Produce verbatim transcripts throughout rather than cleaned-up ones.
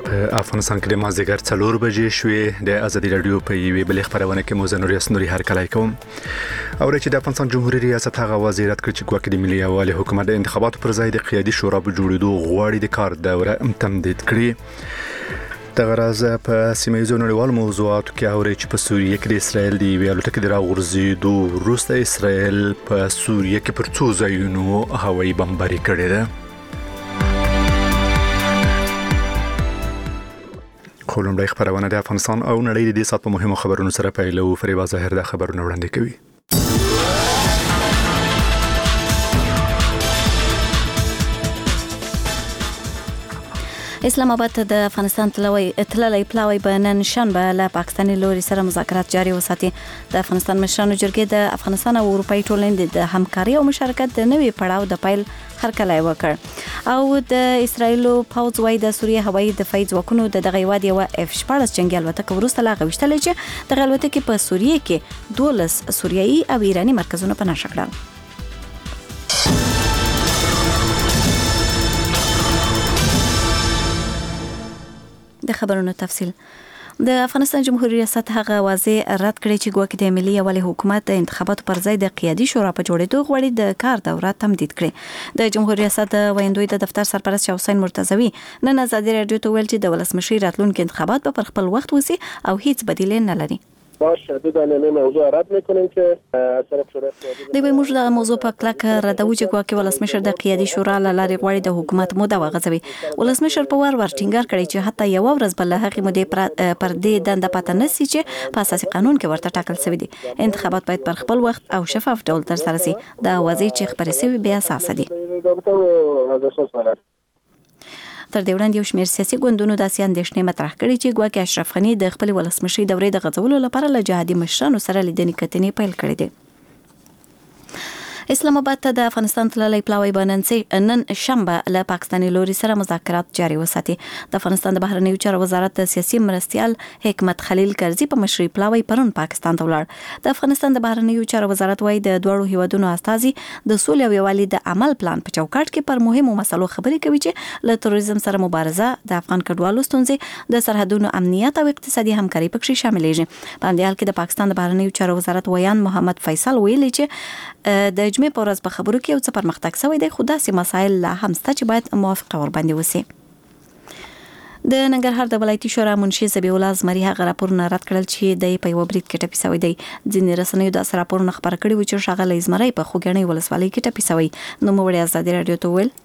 افغانستان کې د مازدیګر څلور بجې شوې د ازادي رادیو په یوې بلې خبرونه کې مو زنور یاسنوري هر کله کوم او چې د افغانستان جمهوریت ریاست هغه وزارت کړ چې ګواکې د ملي یووالي حکومت د انتخاباتو پر ځای د قیادي شورا په جوړېدو غواړي د کار دوره تمدید کړي. د غرض په سیمایي نړیوال موضوعاتو کې اوري چې په سوریه کې د اسرائیل دی ویالو ټکي راغورځېدو وروسته اسرائیل په سوریه کې پر څو ځایونو هوایي بمباري کړې ده. کولمبیا خبرونه د افغانستان او نړۍ د دې سات په مهمو خبرونو سره پیلو. فریبا ظاهر د خبرونه وړاندې کوي. اسلام آباد د افغانستان تلوي تللي پلاوي بنن شنبه له پاکستاني لوري سره مذاکرات جاري وساتي. د افغانستان مشرانو جرګې د افغانستان او اروپאי ټولنې د همکاري او مشارکت د نوي پړاو د پیل هرکلی وکړ او د اسرایل پوځ وای د سوریه هوایي دفاعي ځواکونو د دغه واد یو اف شپږ جنگي الوتکه ورسته لا غوښتل چې د الوتکې په سوریه کې دولس سوریایي او ایراني مرکزونه په نښه کړل. د خبرونو تفصیل. د افغانستان جمهوریت ریاست هغه واضح رد کړی چې ګواکې د ملي یووالي حکومت د انتخاباتو پر ځای د قیادي شورا په جوړېدو غواړي د کار دوره تمدید کړي. د جمهوریت ریاست ویندوی د دفتر سرپرست حسین مرتضوی نن ازادي رادیو ته ویل چې د ولسمشي راتلونکي انتخابات به پر خپل وخت وسی او هیڅ بدیل نه لري. باشه د دې موضوع رد میکنیم که طرف شورا دی به موږ د موضوع په کلک ردو چې ګواکې ولسمشر د قیادي شورا لارې غواړي د حکومت موده وغځوي. ولسمشر په ور ور ټینګار کړی چې حتی یو ورځ بل هغه مودې پر دې دنده پاتې نسی چې په اساسي قانون کې ورته ټاکل شوی دی. انتخابات باید پر خپل وخت او شفاف ډول ترسره شي. دا وضعیت چې خبرې شوی بیا اساس دي. تر دې وړاندې یو شمېر سیاسي ګوندونو داسې اندېښنې مطرح کړې چې ګواکې اشرف غني د خپل ولسمشي دورې د غځولو لپاره له جهادي مشرانو سره لیدنې کتنې پیل کړې دي. اسلام آباد ته د افغانستان تللي پلاوي بننسي نن شنبه له پاکستاني لوري سره مذاکرات جاري وساتي. د افغانستان د بهرنیو چارو وزارت د سیاسي مرستيال حکمت خلیل کرزي په مشرۍ پلاوي پرون پاکستان ته ولاړ. د افغانستان د بهرنیو چارو وزارت وايي د دوړو هیوادونو استازي د سولې او یووالي د عمل پلان په چوکاټ کې پر مهمو مسلو خبرې کوي چې له تروریزم سره مبارزه، د افغان کډوالو ستونزې، د سرحدونو امنیت او اقتصادي همکاري پکې شاملېږي. په دې حال کې د پاکستان د بهرنیو چارو وزارت ویان محمد فیصل ویلي چې د جمعې په ورځ په خبرو کې یو څه پرمختګ شوی دی، خو داسې مسایل لا هم شته چې باید موافقه ور باندې وشي. د ننګرهار د ولایتي شورا منشي ذبیح الله زمري هغه راپورونه رد کړل چې د په یو برید کې ټپي شوی دی. ځینې رسنیو د راپورونه خبر کړي و چې ښاغلی زمري په خوګنۍ ولسوالۍ کې ټپي شوی. نو موږ ازادي رادیو ته ویل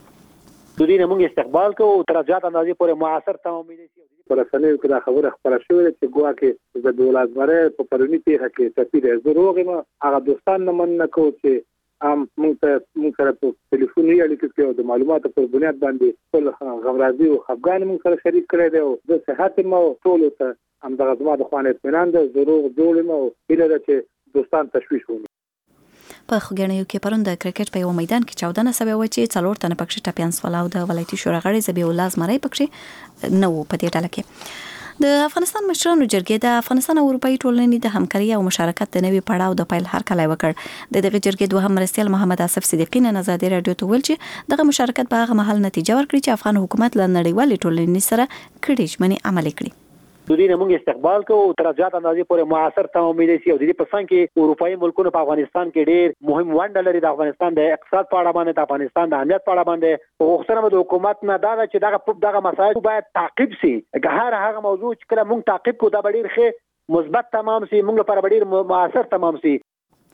د دې موږ استقبال کوو تر ځات اندازې پورې معاصر تمامې دي. پر رسنیو کې دا خبره خبره شوې چې ګواکې د دولت مره په پرونی پیښه کې ټپي دی. زه روغ یم، هغه دوستان نه من نه کوو چې ام موږ ته موږ سره په ټلیفوني اړیکه کې د معلوماتو پر بنیاد باندې ټول غمرازي او خفګان موږ سره شریک کړی دی او د صحت مو ټول ته هم دغه زما د خوانې اطمینان ده. ضرور جوړ مو هیله ده چې دوستان تشویش ونی. په خوګنیو کې پرون د کرکټ په یو میدان کې چودنه سبب و چې څلور تنه پکښې ټپيان سول او د ولایتي شورا غړي ذبیح الله زمري پکښې نو په دې ډله کې د افغانستان مشرانو جرګې د افغانستان او اروپאי ټولنې د همکاري او مشارکت د نوي پړاو د پیل هرکلی وکړ. د دغه جرګې دوهم مرستیال محمد اسف صدیقی نن ازادي رادیو ته ویل چې دغه مشارکت په هغه مهال نتیجه ورکړي چې افغان حکومت له نړیوالې ټولنې سره کړي ژمنې عملي کړي. د دې موږ استقبال کوو تر ځات اندازې پورې معاصر تمامې دي. او د دې په څنګ کې اروپאי ملکونو په افغانستان کې ډېر مهم ونډه لري. د افغانستان د اقتصاد په اړه باندې، د افغانستان د امنیت په اړه باندې غوښتنه د حکومت نه دا چې دغه دغه مسایل باید تعقیب شي. هر هغه موضوع چې کله موږ تعقیب کوو دا ډېر ښه مثبت تمام شي، موږ لپاره ډېر معاصر تمام شي.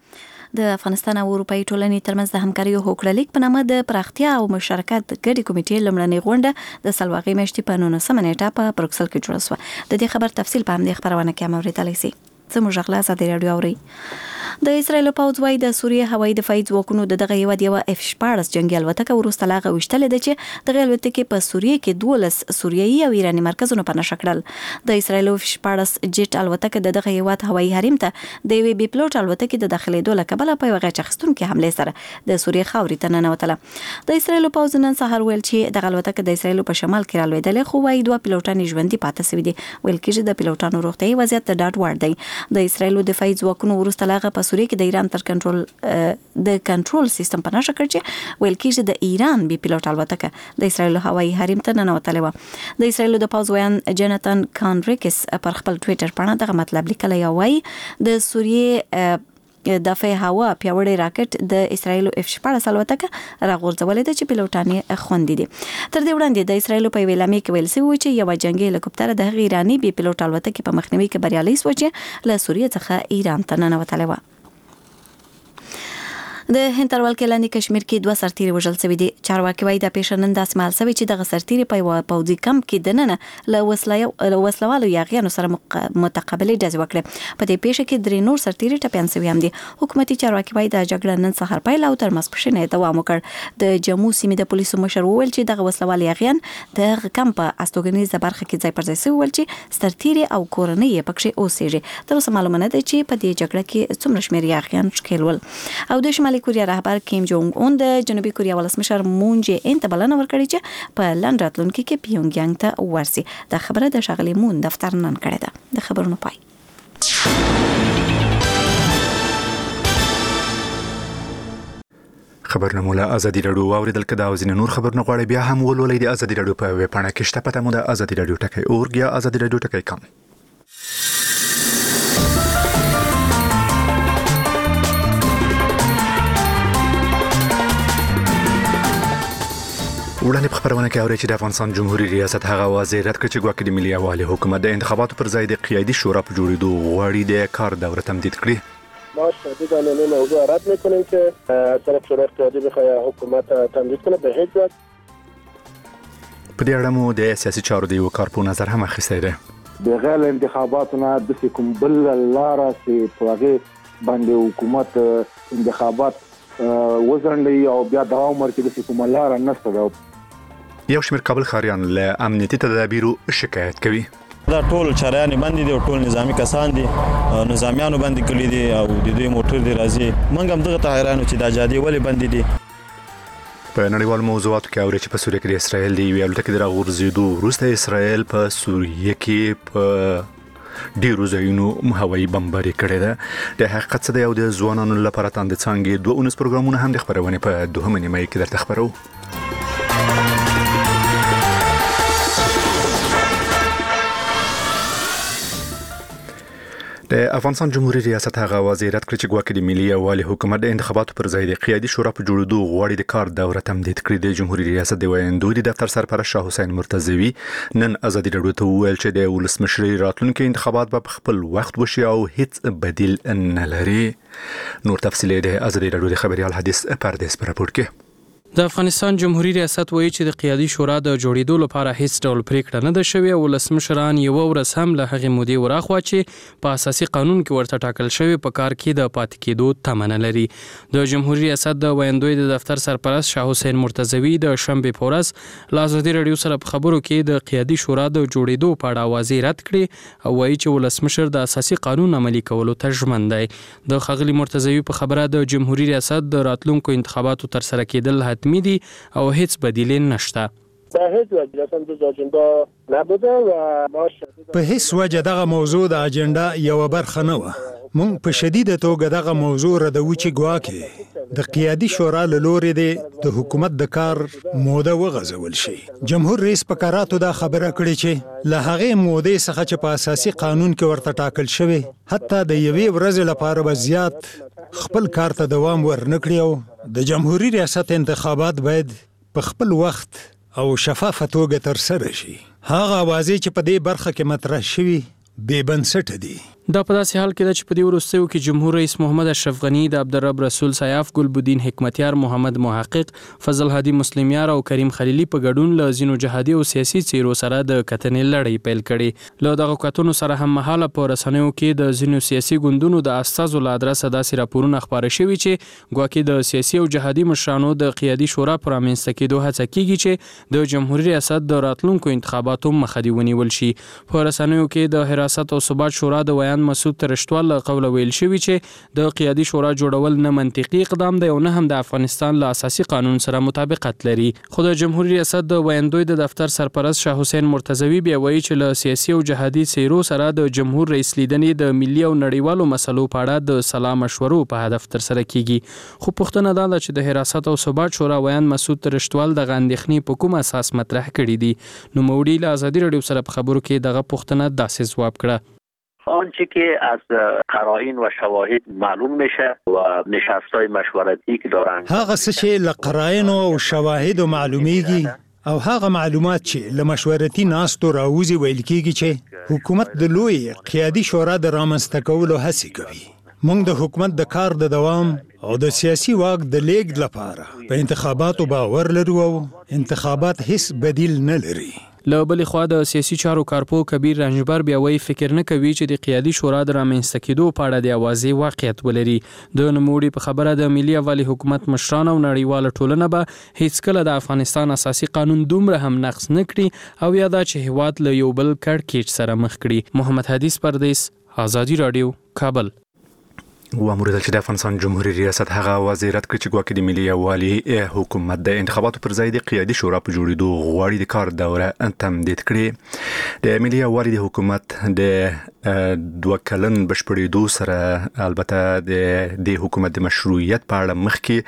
د افغانستان او اروپאי ټولنې ترمنځ د همکاري او هوکړلیک په نامه د پراختیا او مشارکت ګډي کمیټې لومړنۍ غونډه د سلواغې میاشتې په نولسمه نیټه په بروکسل کې جوړه شوه. د دې خبر تفصیل په همدې خبرونه کې اوریدلای شئ. زموږ غلا ازادي رادیو اوري. د اسرایل پوځ وايي د سوریه هوایي دفاعي ځواکونو د دغه یو دیو اف شپږ جنگي الوتکه ورسته لا غوښتل د چې دغه الوتکه په سوریه کې دولس سوریایي او ایراني مرکزونه په نښه کړل. د اسرایل اف شپږ جټ الوتکه د دغه یو هوایي حریم ته د یو بي پلوټ الوتکه د داخلي دوله کبل په یو غچ خستونکو حمله سره د سوریه خاورې ته ننوتله. د اسرایل پوځ نن سهار ویل چې دغه الوتکه د اسرایل په شمال کې رالوېدلې، خو وايي دوه پیلوټان ژوندۍ پاتې شوي دي. ویل کېږي د پیلوټانو روغتیايي وضعیت د ډاډ وړ دی. د اسرایل دفاعي ځواکونو وروسته لاغه په سوریه کې د ایران تر کنټرول د کنټرول سیستم په نشه کړ چې ویل کېږي د ایران بي پيلوټ الوتکه د اسرایل هوایي حریم ته ننوتلې و. د اسرایل د پوز ویان جناتان کانریکس پر خپل ټوئیټر باندې دغه مطلب لیکلی او وايي د سوریه دفاع هوا پیوړی راکټ د اسرایل اف شپږ الوتکه راغورځولې ده چې پیلوټان یې خوندي دي. تر دې وړاندې د اسرایل په ویلامي کې ویل شوی چې یو جنگي هلیکوپټر د ایرانی بي پيلوټ الوتکه په مخنیوي کې بریالي شو چې له سوریه څخه ایران ته ننوتلی و. د هند تر ولکې لاندې کشمیر کې دوه سرتیري وژل شوي دي. چارواکي وايي د پیښنن د اسمال شوی چې دغه سرتیري په یو پوځي کمپ کې دننه له وسلې له وسلوالو یاغیانو سره متقابله ډزې وکړې. په دې پیښه کې درې نور سرتیري ټپيان شوي هم دي. حکومتي چارواکي وايي د جګړې نن سهار پیل او تر ماسپښین دوام وکړ. د جموں سیمې د پولیسو مشر وویل چې دغه وسلوال یاغیان د کمپ استوګنیزه برخه کې ځای پر ځای شوي ول چې سرتیري او کورنۍ یې پکې اوسېږي. تر اوسه معلومه نه ده چې په دې جګړه کې څومره شمېر یاغیان ښکېل ول. او د شمالي کوریا رهبر کیم جونګ اون د جنوبي کوریا ولسمشر مون جې ان ته بلنه ورکړې چې په لندن راتلونکي کې پیونګ یانګ ته ورسي. دا خبره د شغلي مون دفتر نن کړې ده. د خبرونو پای. خبرونه مولا ازادي رادیو اوریدل کدا او زین نور خبرونه غواړي بیا هم ولولې د ازادي رادیو په ویب پاڼه کې شته. پته مو د ازادي رادیو ټکی اورګ یا ازادي رادیو ټکی کام. وړاندې په خبرونه کې اوري چې د افغانستان جمهوریت ریاست هغه واضح رد کړ چې ګواکې د ملي یووالي حکومت د انتخاباتو پر ځای د قیادي شورا په جوړېدو غواړي د کار دوره تمدید کړي. ما شدیداً این موضوع رد میکنیم که طرف شورای قیادی بخواد حکومت تمدید کنه به هیچ وجه. په دې اړه مو د سیاسي چارو د یو کارپو نظر هم اخیستی دی. بغیر انتخاباتونه د کوم بل لاره چې په هغه باندې حکومت انتخابات وزرنډي او بیا دوام ورکړي د کوم لاره نشته ده. یو شمېر کابل ښاریان له امنیتي تدابیرو شکایت کوي. دا ټول چاريان باندې دي او ټول نظامی کسان دي نظامیانو باندې کلی دي او د دوی موټر دي راځي. موږ هم دغه حیرانو چې دا جادي ولې باندې دي. په نړیوال موضوعاتو کې اوري چې په سوریه کې د اسرایل دی ویل تک د راغورځېدو وروسته اسرایل په سوریه کې په ډیرو ځایونو هوایي بمباري کړې ده. د حقیقت څه دی او د ځوانانو لپاره تاند څنګه دوه اونیز پروګرامونه هم د خبرونه په دوهمه نیمه کې درته خبرو. د افغانستان جمهوریت ریاست هغه واضح رد کړ چې ګواکې د ملي یووالي حکومت د انتخاباتو پر ځای د قیادي شورا په جوړېدو غواړي د کار دوره تمدید کړي. د جمهوریت ریاست د ویاندوی د دفتر سرپرست شاه حسین مرتضوی نن ازادي رادیو ته وویل چې د ولسمشرۍ راتلونکي انتخابات به په خپل وخت وشي او هیڅ بدیل نه لري. نور تفصیلات د ازادي رادیو د خبريال حدیث پردیس پر راپور کې. د افغانستان جمهوریت ریاست وایي چې د قیادي شورا د جوړېدو لپاره هیڅ ډول پریکړه نه ده شوې او ولسمشران یو ورځ هم له هغې مودې وراخوا چې په اساسي قانون کې ورته ټاکل شوی په کار کې د پاتې کېدو تمه نه لري. د جمهوریت ریاست د ویاندوی د دفتر سرپرست شاه حسین مرتضوی د شنبې په ورځ له ازادي رادیو سره په خبرو کې د قیادي شورا د جوړېدو په اړه واضح رد کړي او وایي چې ولسمشر د اساسي قانون عملي کولو ته ژمن دی. د ښاغلي مرتضوی په خبره د جمهوریت ریاست د راتلونکو انتخاباتو ترسره کېدل حتمي دي او هیڅ بدیل نشته. به هیڅ وجه اصلا د اجنډا نبوده و ما په هیڅ وجه دغه موضوع د اجنډا یو برخه نه و. مونږ په شدیده توګه دغه موضوع ردوو چې ګواکې د قیادي شورا له لورې د حکومت د کار موده وغځول شي. جمهور رئیس په قراتو دا خبره کړې چې له هغې مودې څخه چې په اساسي قانون کې ورته ټاکل شوی حتی د یوې ورځې لپاره به زیات خپل کار ته دوام ورنکړي او د جمهوریت ریاست انتخابات باید په خپل وخت او شفافه توګه ترسره شي. هغه اوازې چې په دې برخه کې مطرح شوي بې بنسټه دي. دا په داسې حال کې ده چې په دې وروستیو کې جمهور رئیس محمد اشرف غنی د عبدالرب رسول سیاف ګلبدین حکمتیار محمد محقق فضل هادي مسلمیار او کریم خلیلی په ګډون له ځینو جهادي او سیاسي څیرو سره د کتنې لړۍ پیل کړې. له دغه کتنو سره هم مهاله په رسنیو کې د ځینو سیاسي ګوندونو د استازو له ادرسه داسې راپورونه خپاره شوي چې ګواکې د سیاسي او جهادي مشرانو د قیادي شورا پر رامنځته کېدو هڅه کیږي چې د جمهوریت ریاست د راتلونکو انتخاباتو مخه دې ونیول شي. په رسنیو کې د حراست او ثبات شورا د ویان ویان مسعود ترشتوال قوله ویل شوی چې د قیادي شورا جوړول نه منطقي اقدام دی او نه هم د افغانستان له اساسي قانون سره مطابقت لري. خو د جمهوریت ریاست د ویاندوی د دفتر سرپرست شاه حسین مرتضوی بیا وایي چې له سیاسي او جهادي څیرو سره د جمهور رئیس لیدنې د ملي او نړیوالو مسلو په اړه د سلا مشورو په هدف ترسره کیږي. خو پوښتنه دا ده چې د حراست او ثبات شورا ویان مسعود ترشتوال د غاندخنی په کوم اساس مطرح کړي دي. نو موړي له ازادي رادیو سره په خبرو کې دغه پوښتنه داسې ځواب کړه. آنچه که از قرائن و شواهد معلوم میشه و نشست‌های مشورتی که دارن هغه څه چې له قرائن او شواهد معلومیږي او هغه معلومات چې له مشورتي ناستو راوځي ویل کیږي چې حکومت د لوی قیادي شورا د رامنځته کولو هڅه کوي. موږ د حکومت د کار د دوام او د سیاسي واک د لیږد لپاره په انتخاباتو باور لرو او انتخابات هیڅ بدیل نه لري. له بلې خوا د سیاسي چارو کارپو کبیر رنجبر بیا وایي فکر نه کوي چې د قیادي شورا د رامنځته کېدو په اړه د اوازې واقعیت ولري. د نوموړي په خبره د ملي یووالي حکومت مشران او نړیواله ټولنه به هیڅکله د افغانستان اساسي قانون دومره هم نقض نه کړي او یا دا چې هیواد له یو بل کړکېچ سره مخ کړي. محمد حدیث پردیس، ازادي رادیو، کابل. و امروز چې د افغانستان جمهوریت ریاست هغه وزارت کړ چې ګواکې د ملي یووالي حکومت د انتخاباتو پر ځای د قیادي شورا په جوړېدو غواړي د کار دوره تمدید کړي. د ملي یووالي د حکومت د دوه کلن بشپړېدو سره البته د د حکومت د مشروعیت په اړه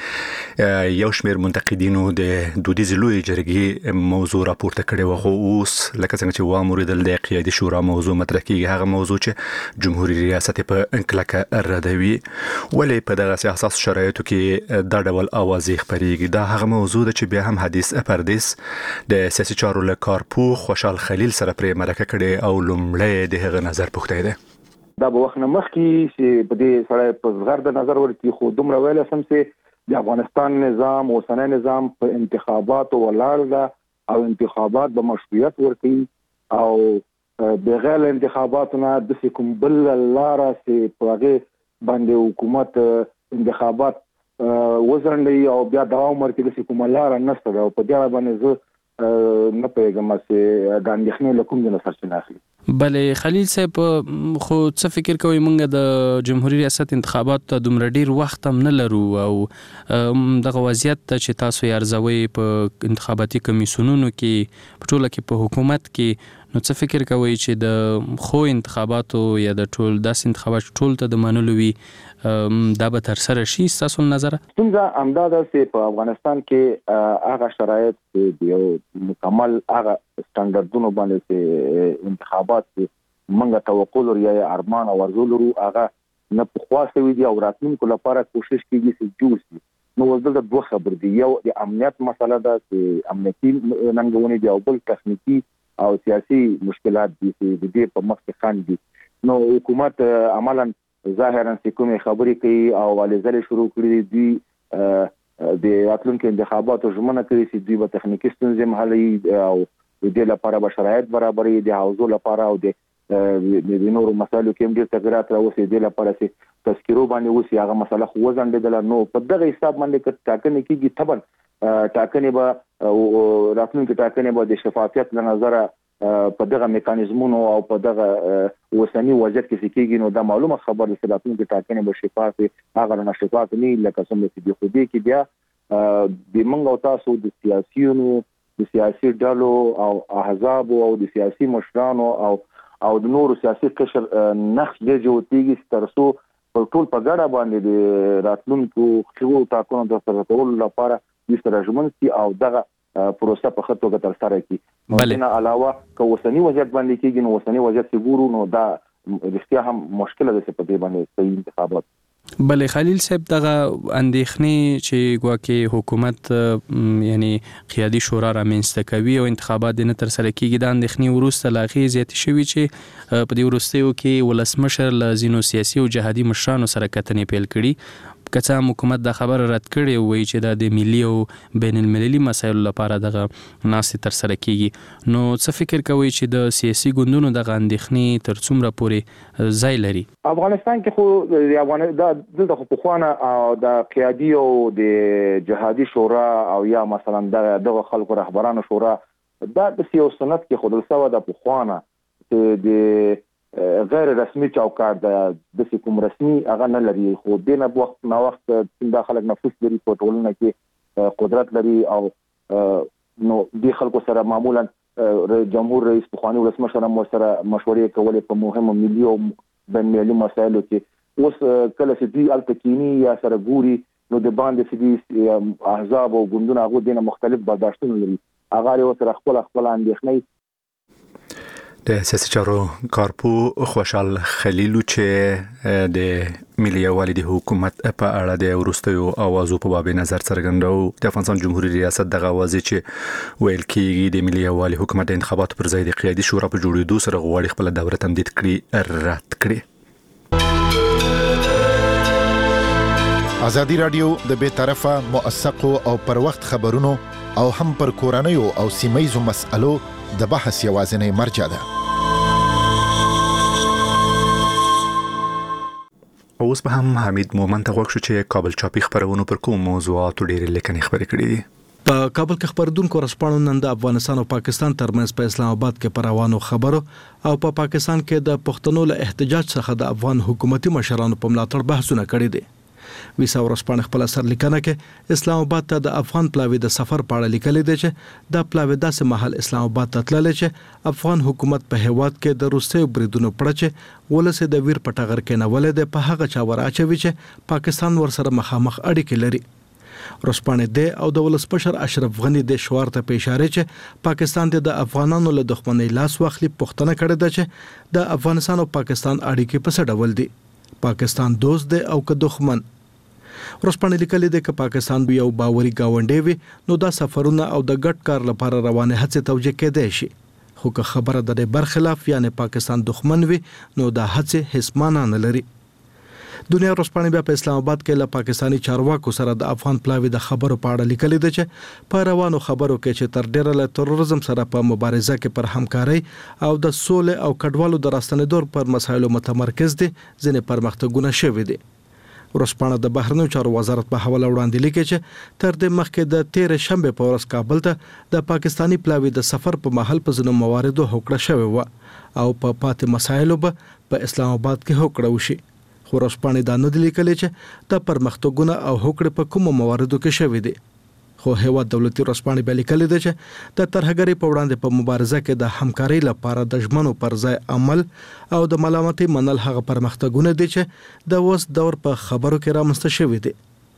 مخکې یو شمېر منتقدینو د دودیزې لویې جرګې موضوع راپورته کړې وه، خو اوس لکه څنګه چې واورېدل د قیادي شورا موضوع مطرح کېږي، هغه موضوع چې جمهوریت ریاست په کلکه ردوي. ولې په دغه سیاست شرایطو کې دا ډول اوازې خپرېږي؟ دا هغه موضوع ده چې بیا هم حدیث پردیس د سیاسي چارو له کارپو خوشحال خلیل سره پرې مرکه کړې او لومړی د هغه نظر پوښتلی دی. دا به وخت نه مخکې چې په دې سړی په زغر د نظر ورکړي، خو دومره ویلی سم چې د افغانستان نظام اوسنی نظام په انتخاباتو ولاړ ده او انتخابات به مشروعیت ورکوي او بغیر انتخاباتو نه داسې کوم بل لاره چې په هغې باندې حکومت انتخابات وزرنډي او بیا دوام ورکړي داسې کومه لاره نشته ده او په دې باندې زه نه پوهېږم چې د اندېښنې له کوم ځای نه سرچینه اخلي. بلې خلیل صاحب، خو څه فکر کوئ موږ د جمهوریت ریاست انتخابات ته دومره ډیر وخت هم نه لرو او دغه وضعیت ته چې تاسو یې ارزوئ په انتخاباتي کمیسیونونو کې په ټوله کې په حکومت کې، نو څه فکر کوئ چې د خو انتخاباتو یا د ټول داسې انتخابات ټول ته د منلو وي دا به ترسره شي ستاسو نظر؟ ستونزه همدا ده چې په افغانستان کې هغه شرایط د یو مکمل هغه سټانډردونو باندې چې انتخابات موږ توقع لرو یا ارمان او ارزو لرو هغه نه پخوا شوي دي او راتلونکو لپاره کوشش کېږي چې جوړ شي. نو اوس دلته دوه خبرې دي، یو د امنیت مسله ده چې امنیتي ننګونې دي او بل تخنیکي او سیاسي مشکلات دي چې د دې په مخ کې خنډ دي. نو حکومت عملاً ظاهراً چې کومې خبرې کوي او هلې ځلې شروع کړي دي د راتلونکو انتخاباتو ژمنه کوي چې دوی به تخنیکي ستونزې هم حلوي او د دې لپاره به شرایط برابروي د حوزو لپاره او د د نورو مسایلو کې هم ډېر تغیرات راوستي دي لپاره چې تذکیرو باندې اوس هغه مسله خو وځنډېدله. نو په دغه حساب باندې که ټاکنې کېږي طبعا ټاکنې به راتلونکي ټاکنې به د شفافیت له نظره په دغه میکانیزمونو او په دغه اوسني وضعیت کې کېږي، نو دا معلومه خبره ده چې راتلونکي ټاکنې به شفاف هغه نه شفاف نه لکه څنګه چې د خو دې کې بیا د موږ او تاسو د سیاسيونو د سیاسي ډلو او احزاب او د سیاسي مشرانو او او د نورو سیاسي قشر نقش دې جوړېږي تر څو په ټول په ګډه باندې د راتلونکو خو ټاکنو د ترسره کولو لپاره د ستراتیژي سي او دغه پروسه په خطو کې تر سره کی. بلنه علاوه که اوسنی وضعیت باندې کېږي نو اوسنی وضعیت چې ګورو نو دا رښتیا هم مشکله ده چې په دې باندې صحیح انتخابات. بلې خلیل صاحب، دغه اندېښنې چې ګواکې حکومت یعنی قیادي شورا رامنځته کوي او انتخابات نه ترسره کېږي، دا اندېښنې وروسته لا هغې زیاتې شوي چې په دې وروستیو کې ولسمشر له ځینو سیاسي او جهادي مشرانو سره کتنې پیل کړي. که څه هم حکومت دا خبره رد کړې وایي چې دا د ملي او بین المللي مسایلو لپاره دغه ناستې ترسره کېږي، نو څه فکر کوئ چې د سیاسي ګوندونو دغه اندېښنې تر څومره پورې ځای لري؟ افغانستان کې خو د افغانستان دلته خو پخوانه او د قیادي او د جهادي شورا او یا مثلا دغه خلکو رهبرانو شورا دا د سیاست سنت کې خودل سوا د پخوانه چې د غیر رسمي چوکاټ د کوم رسمي هغه نه لري خو دینه وخت نا وخت د خلک نفوذ لري په ټولنه کې قدرت لري او نو د خلکو سره معمولا جمهور رئیس بخوانی ولسمشر هم سره مشورې کولې په مهمو ملي او بین المللي مسایلو کې اوس کله چې دی التکینی یا سره ګوري نو د باندې چې احزاب او ګوندونه هغه دینه مختلف برداشتونه لري هغه یو سره خپل خپل اندېښنې د سیاسي چارو کارپو خوشحال خلیلو چې د ملي یووالي د حکومت په اړه د وروستیو اوازو په باب نظر څرګندو د افغانستان جمهوریت ریاست دغه اوازې چې ویل کېږي د ملي یووالي حکومت د انتخاباتو پر ځای د قیادي شورا په جوړېدو سره غواړي خپل دوره تمدید کړي رد کړي. ازادي رادیو د بې طرفه موثقو او پر وخت خبرونو او هم پر کورنیو او سیمایزو مسألو د بحث یوازینی مرجع ده. اوس به هم حمید مومن ته غوښتل چې کابل چاپی خبرونه پر کوم موضوعاتو ډېر لیکنې خبرې کړې دي. په کابل کې خبردونکو رسپانو نن د افغانستان او پاکستان ترمنځ په اسلام آباد کې پروانو خبرو او په پا پاکستان کې د پښتنو له احتجاج څخه د افغان حکومتي مشرانو په ملاتړ بحثونه کړي دي. ویسا ورسپانه خپل سر لیکنه کې اسلام آباد ته د افغان پلاوی د سفر په اړه لیکلي دي چې د پلاوی داسې محل اسلام آباد ته تللی چې افغان حکومت په هیواد کې د روسي بریدونو پړه چې ولسه د ویر پټغر کې نه ولې د په هغه چا وراچوي چې پاکستان ورسره مخامخ اړیکې لري. رسپانه دی او د ولسمشر اشرف غنی د شوار ته په اشاره چې پاکستان د افغانانو له دښمنۍ لاس واخلي پښتنه کړې ده چې د افغانستان او پاکستان اړیکې په څه ډول دي. پاکستان دوست دی او که دښمن. ورسپانه لیکلي دی چې پاکستان به یو باوري گاونډی وي نو دا سفرونه او د ګډ کار لپاره روانه هڅه توجیه کېدای شي. خو که خبره د برخلاف یعنی پاکستان دښمن وي نو دا هڅه هیڅ معنا نه لري. دنیا ورسپانه بیا په اسلام آباد کې له پاکستانی چارواکو سره د افغان پلاوی د خبرو په اړه لیکلي دی چې په روانو خبرو کې چې تر ډیره له تروریزم سره په مبارزه کې پر همکاري او د سولې او کډوالو د راستنېدو پر مسایلو متمرکز دي ځینې پرمختګونه شوي دي. ورسپانه د بهرنیو چارو وزارت په حواله وړاندې لیکي چې تر دې مخکې د تیر شنبه په ورځ کابل ته د پاکستانی پلاوی د سفر په محل په ځینو مواردو هوکړه شوې و او په پاتې مسایلو به په اسلام آباد کې هوکړه وشي. خو ورسپانه دا نه لیکلي چې د پرمختګونه او هوکړه په کومو مواردو کې شوې دي. خو هیواد دولتي رسپانه به لیکلي دی چې د ترهګری په وړاندې په مبارزه کې د همکارۍ لپاره د ژمنو پر ځای عمل او د ملامتۍ منل هغه پرمختګونه دي چې د وس دور په خبرو کې رامنځته شوي دي.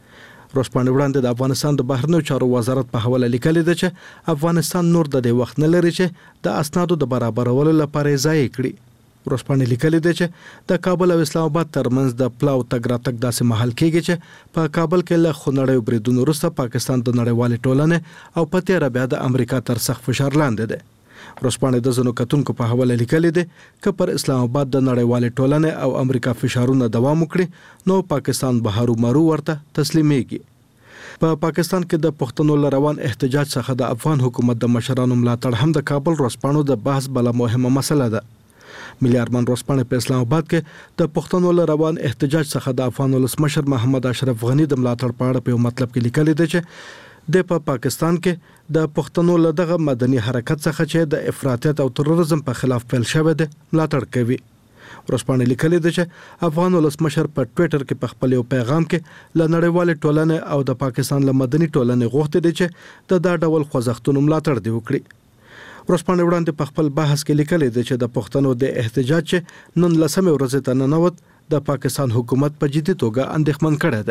رسپانه وړاندې د افغانستان د بهرنیو چارو وزارت په حواله لیکلي دی چې افغانستان نور د دې وخت نه لري چې د اسنادو د برابرولو لپاره ځای کړي. ورسپانه لیکلي دی چې د کابل او اسلام آباد ترمنځ د پلاو تګ راتګ داسې محل کېږي چې په کابل کې له خونړیو بریدونو وروسته پاکستان د نړیوالې ټولنې او په تیره بیا د امریکا تر سخت فشار لاندې دی. ورسپانه د ځینو کتونکو په حواله لیکلي دی چې پر اسلام آباد د نړیوالې ټولنې او امریکا فشارونه دوام وکړي نو پاکستان به هرومرو ورته تسلیمېږي. په پا پاکستان کې د پښتنو لروان احتجاج څخه د افغان حکومت د مشرانو ملاتړ هم د کابل ورسپانو د بحث بل مهمه مسله ده. ملي ارمان ورسپانه په اسلام آباد کې د پښتنو لروان احتجاج څخه د افغان ولسمشر محمد اشرف غنی د ملاتړ په اړه په مطلب کې لیکلي دی چې د په پاکستان کې د پښتنو لدغه مدني حرکت څخه چې د افراطیت او تروریزم په خلاف پیل شوی دی ملاتړ کوي. ورسپانه لیکلي دی چې افغان ولسمشر په ټوئیټر کې په خپل یو پیغام کې له نړیوالې ټولنې او د پاکستان له مدني ټولنې غوښتي دي چې د دا ډول خوځښتونو ملاتړ دی وکړي. ورسپانه وړاندې په خپل بحث کې لیکلي دی چې د پښتنو د احتجاج چې نن لسمه ورځ ته ننوت د پاکستان حکومت په جدي توګه اندېښمن کړی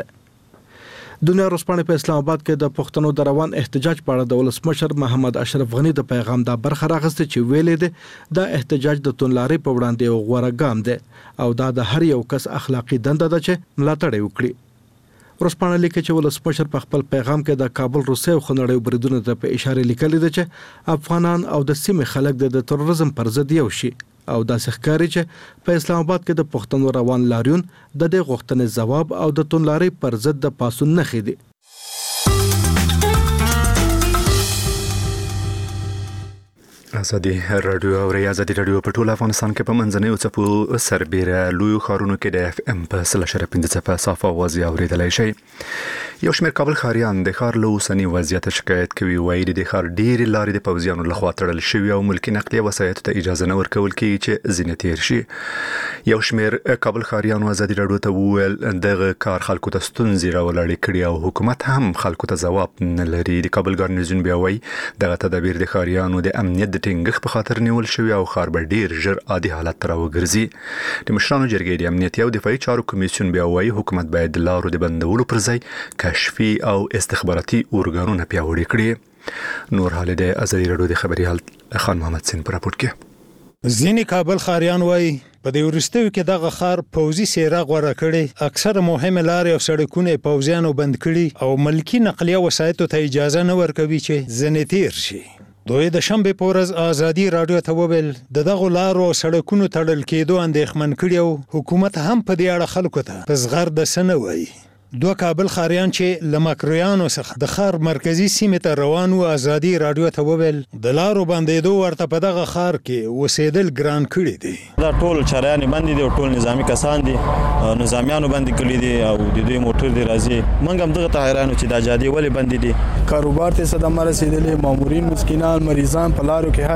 دی. دنیا ورسپانه په اسلام آباد کې د پښتنو د روان احتجاج په اړه د ولسمشر محمد اشرف غنی د پیغام دا برخه راغسته چې ویلې ده د احتجاج د تونلاري په وړاندې یو غوړه ګام دی او دا د هر یو کس اخلاقی دنده ده چې ملاتړ وکړي. ورسپانه لیکي چې ولسمشر په خپل پیغام کې د کابل روسي خونړیو بریدونو ته په اشاره لیکلي ده چې افغانان او د سیمې خلک د تروریزم پر ضد یو شي او داسې ښکاري چې په اسلام آباد کې د پښتنو روان لاریون د دې غوښتنې ځواب او د تونلاري پر ضد د پاسون نښې دي. ازادي رادیو او ریاضتي رادیو په ټول افغانستان کې په منځنیو څپو سربېره لویو ښارونو کې د اف ام په سل شره پنځه څپه صافه اوازې اورېدلای شي یو شمېر کابل ښاریان د ښار له اوسني وضعیت شکایت کوي، وایي د ښار ډېرې لارې د پوځیانو لخوا تړل شوي او ملکي نقلیه وسایطو ته اجازه نه ورکول کېږي چې ځینې تیر شي. یو شمېر کابل ښاریانو ازادي راډیو ته وویل دغه کار خلکو ته ستونزې راولاړې کړي او حکومت هم خلکو ته ځواب نه لري. د کابل ګارنیزیون بیا وایي دغه تدابیر د ښاریانو د امنیت د ټینګښت په خاطر نیول شوي او ښار به ډېر ژر عادي حالت ته راوګرځي. د مشرانو جرګې د امنیتي او دفاعي چارو کمیسیون بیا وایي حکومت باید د لارو د بندولو پر ځای کشفي او استخباراتي ارګانونه پیاوړي کړي. نور حال د ازادي راډیو د خبري خان محمد سین پر راپورټ کې. ځینې کابل ښاریان وایي په دې وروستیو کې دغه ښار پوځي څېره غوره کړې، اکثره مهمه لارې او سړکونه یې پوځیانو بند کړي او ملکي نقلیه وسایطو ته اجازه نه ورکوي چې ځینې تیر شي. دوی د شنبې په ورځ ازادي راډیو ته وویل د دغو لارو او سړکونو تړل کېدو اندېښمن کړي او حکومت هم په دې اړه خلکو ته په زغرده څه نه وایي. دوه کابل ښاریان چې له مکرویانو څخه د ښار مرکزي سیمې ته روان وو ازادي راډیو ته وویل د لارو بندېدو ورته په دغه ښار کې اوسېدل ګران کړي دي. دا ټول چاريان باندې دي او ټول نظامی کسان دي، نظامیانو باندې کړي دي او د دوی موټر دی راځي. موږ هم دغه حیرانو چې دا جادي ولې بندې دي. کاروبار ته صدمه رسیدلې، مامورین مسکینان مریضان په لارو کې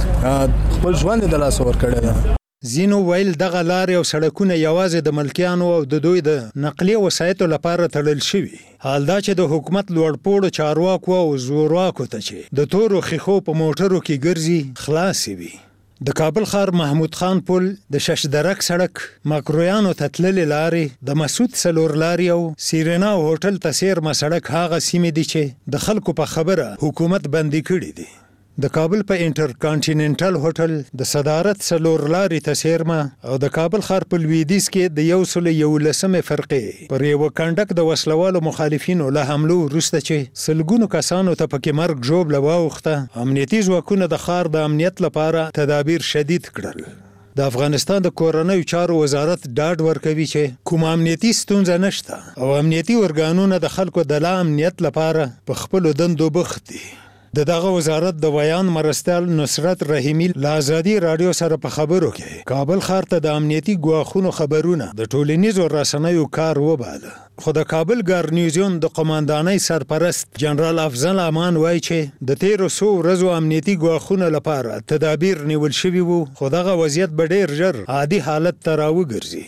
حتی خپل ژوند د لاس ور کړی دی. زینو ویل دغه لارې او سړکونه یوازې د ملکیانو او د دوی د نقلیه وسایطو لپاره تړل شوي. حال دا چې د حکومت لوړپوړو چارواکو او زورواکو ته چې د تورو خیخو په موټرو کې ګرځي خلاصې وي. د کابل ښار محمود خان پل، د ششدرک سړک، مکرویانو ته تللې لارې، د مسعود څلور لارې او سیرینا هوټل ته څیرمه سړک هغه سیمې دي چې د خلکو په خبره حکومت بندي کړي دي. د کابل په انټر کانټیننټل هوټل د صدارت څلور لارې ته څیرمه او د کابل ښار په لویدیځ کې د یو سل یولسمې فرقې پر یوه کنډک د وسلوالو مخالفینو له حملو وروسته چې سلګونو کسانو ته پکې مرګ ژوبله واوښته، امنیتي ځواکونه د ښار د امنیت لپاره تدابیر شدید کړل. د افغانستان د کورنیو چارو وزارت ډاډ ورکوي چې کوم امنیتي ستونزه نشته او امنیتي ارګانونه د خلکو د لا امنیت لپاره په خپلو دندو بوخت دي. د دغه وزارت د بیان مرستیال نصرت رحیمی له ازادي راډیو سره په خبرو کې کابل ښار ته د امنیتي ګواښونو خبرونه د ټولنیزو رسنیو کار وباله. خو د کابل ګارنیزیون د قماندانۍ سرپرست جنرال افضل امان وایي چې د تیرو څو ورځو امنیتي ګواښونو لپاره تدابیر نیول شوي وو، خو دغه وضعیت به ډېر ژر عادي حالت ته راوګرځي.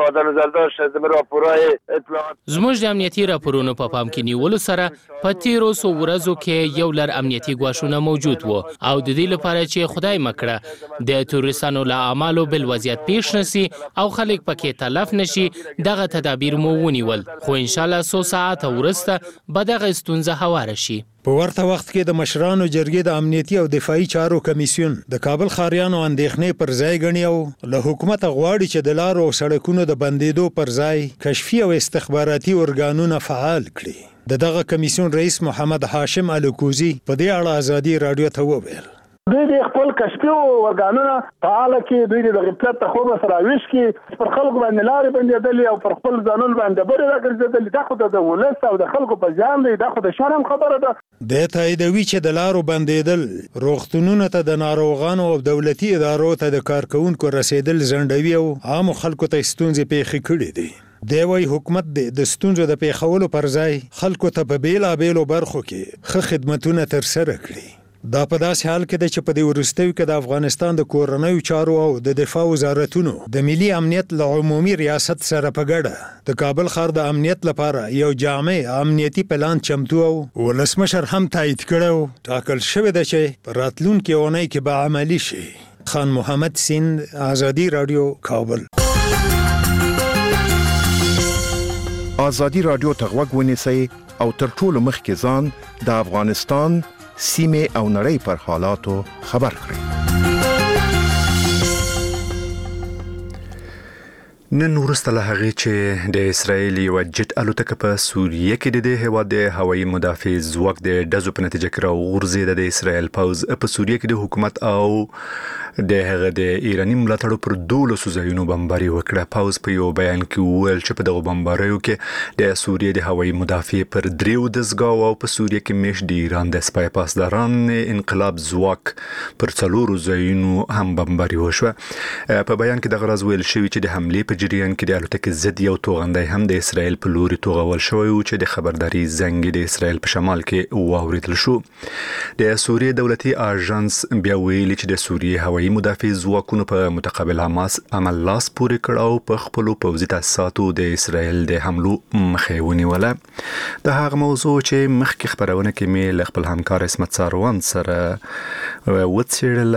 زموږ د امنیتي راپورونو په پام کې نیولو سره په تیرو څو ورځو کې یو لړ امنیتي ګواښونه موجود وو او د دې لپاره چې خدای مکړه د تروریستانو له اعمالو بل وضعیت پیښ نشي او خلک پکې تلف نشي، دغه تدابیر مو ونیول، خو ان شاء الله څو ساعت وروسته به دغه ستونزه هواره شي. په ورته وخت کې د مشرانو جرګې د امنیتي او دفاعي چارو کمیسیون د کابل ښاریانو اندېښنې پر ځای ګڼي او له حکومت غواړي چې د لارو او سړکونو د بندېدو پر ځای کشفي او استخباراتي ارګانونه فعال کړي. د دغه کمیسیون رئیس محمد هاشم الکوزي په دې اړه ازادي راډیو ته وویل دوی د خپل کشفي ارګانونه فعال کړي، دوی د غفلت ته خوب سره ویش کړي، پر خلکو باندې لارې بندېدلې او پر خپل ځانون باندې برې راګرځېدلې. دا خو د ولس او د خلکو په ځان دی، دا خو د شرم خبره ده. د تاییدوي چې د لارو بندېدل روغتونونو ته د ناروغانو او دولتي ادارو ته د کارکونکو رسېدل ځنډوي او عامو خلکو ته ستونزې پیښې کړي دي. دی وایي حکومت د ستونزو د پیښولو پر ځای خلکو ته په بېلابېلو برخو کې ښه خدمتونه ترسره کړي. دا په داسې حال کې ده چې په دې وروستیو کې د افغانستان د کورنیو چارو او د دفاع وزارتونو د ملي امنیت له عمومي ریاست سره په ګډه د کابل ښار د امنیت لپاره یو جامع امنیتي پلان چمتو او ولسمشر هم تایید کړی او ټاکل شوی ده چې په راتلونکې اونۍ کې به عملي شي. خان محمد سین، ازادي راډیو، کابل. ازادي راډیو ته غوږ ونیسئ او تر ټولو مخکې ځان د افغانستان سیمه او نړۍ پر حالاتو خبر کړئ. نن وروسته له هغې چې د اسرائیل یوه جټ الوتکه په سوریه کې د دې هېواد د هوایي مدافع ځواک د ډزو په نتیجه کې راوغورځېده. د اسرائیل پوځ په سوریه کې د حکومت او د هغه د ایرانی ملاتړو پر دولس ځایونو بمباري وکړه. پاوز په یو بیان کې وویل چې په دغه بمباریو کې د سوریې د هوایي مدافع پر دریو دزګاو او په سوریې کې مش د ایران د سپای پاسداران انقلاب ځواک پر څلورو ځایونو هم بمباري وشوه. په بیان کې دغه راز ویل شوی چې د حمله په جریان کې د الوتکې ضد یو توغندی هم د اسرائیل په لوري توغول شوی و چې د خبرداري زنګ د اسرائیل په شمال کې واوریدل شو. د سوریې دولتي اژانس بیا ویلي چې د سوریې هوایي مدافع ځواکونو په متقابل حماس عمل لاس پورې کړ او په خپل پوځي تاسیساتو د اسرائیل د حملو مخه ونیوله. د هغه موضوع چې مخکې خبرونه کې مې له خپل همکار اسمت ساروان سره وڅېړل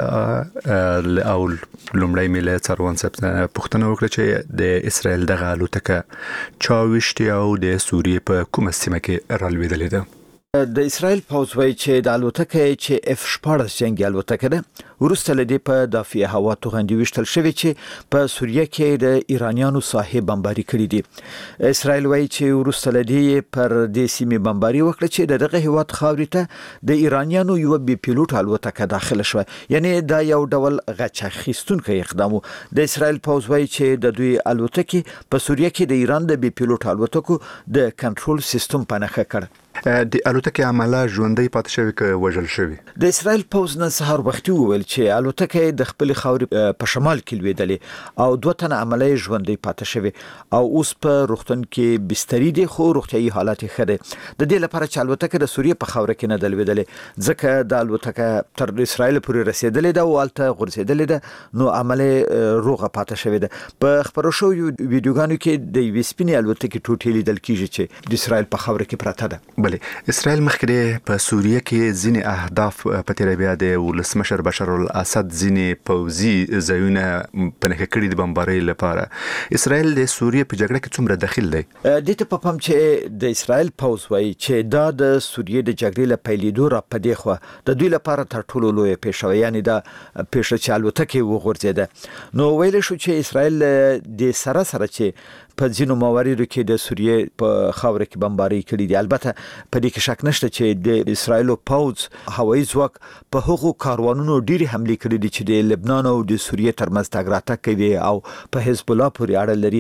او لومړی مې له ساروان څخه پوښتنه وکړه چې د اسرائیل دغه الوتکه چا وشتي او د سوریې په کومه سیمه کې رالوېدلې ده. د اسرائیل پوځ وایي چې د الوتکې چې اف شپاړس جنگي الوتکه ده ورسته لدی په دافع هوا توغندي وشتل شوی چې په سوریه کې د ایرانیانو ساحې بمباري کړې دي. اسرائیل وایي چې ورسته لدی پر د سیمې بمباري وکړه چې دغه هواد خاورې ته د ایرانیانو یو بي پیلوټ الوتکه داخله شوه. یعنی دا یو ډول غچ اخیستونکو اقدام و. د اسرائیل پوځ وایي چې د دوی الوتکې په سوریه کې د ایران د بي پیلوټ الوتکو د کنټرول سیستم په نښه کړ. د الوتکې عمله ژوندۍ پاتې شوی که وژل شوی؟ د اسرائیل پوځ نن سهار وختي وویل چې الوتکه د خپل خاورې په شمال کې لوېدلې او دوه تنه عمله ژوندۍ پاتې شوی او اوس په روغتون کې بستري دي خو روغتيایي حالت ښه دی. د دې لپاره چې الوتکه د سوریې په خاور کې نه د لوېدلې ځکه د الوتکه تر اسرائیل پورې رسیدلې ده او الته غورځېدلې ده نو عمله روغه پاتې شوی ده. په خبرو شو ویډیوګانو کې د یوې سپینې الوتکې ټوټې لیدل کیږي چې د اسرائیل په خاور کې پراته ده. بله اسرائیل مخکې په سوریه کې ځینې اهداف په تیر بیا د ولسمشر بشار الاسد ځینې پوځي ځایونه په نښه کړي د بمبارۍ لپاره. اسرائیل د سوریه په جګړه کې څومره دخیل دی؟ د ته په پام چې د اسرائیل پوځ وایي چې دا د سوریې د جګړې له پیلېدو را پدې خو د دوی لپاره تر ټولو لوی پیښه یعنی دا پیښه چې الوتکې وغورځېده. نو ویل شو چې اسرائیل د سره سره چې په ځینو مواردو کې د سوریې په خاور کې بمباري کړي دي. البته په دې کې شک نشته چې د اسرائیل پوځ هوایي ځواک په هغو کاروانونو ډېری حمله کړي دي چې د لبنان او د سوریې ترمنځ تګ راتګ کوي او په حزب الله پورې اړه لري.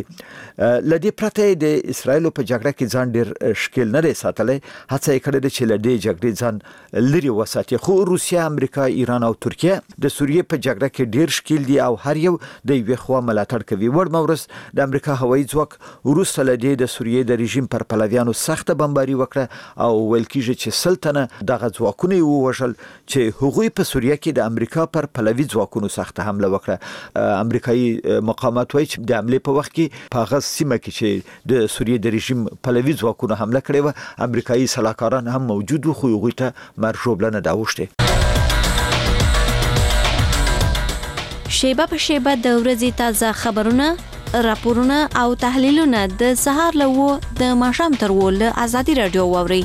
لدې پرته د اسرائیل په جګړه کې ځان ډېر شکیل نه دی ساتلی. هڅه یې کړې ده چې له دې جګړې ځان لري وساتي. خو روسیه، امریکا، ایران او ترکیه د سوریې په جګړه کې ډېر شکیل دي او هر یو د یوې خوا ملاتړ کوي. وړ مورس د امریکا هوایي ځواک وروسته لدی د سوریې د رژیم پر پلویانو سخت بمباري وکړه او ویل کیږي چې سلطنه دغه ځواکونه ووژل چې هغوی په سوریه کې د امریکا پر پلوي ځواکونو سخت حمله وکړه. امریکایي مقامات وایي چې د حمله په وخت کې په هغه سیمه کې چې د سوریې د رژیم پلوي ځواکونو حمله کړې و امریکایي سلاکاران هم موجود وو خو هغوی ته مرجوبلنه دا وشته. شیبه په شیبه د ورځې تازه خبرونه، راپورونه او تحلیلونه د سهار له و د ماښام تر و له ازادي رادیو واوري.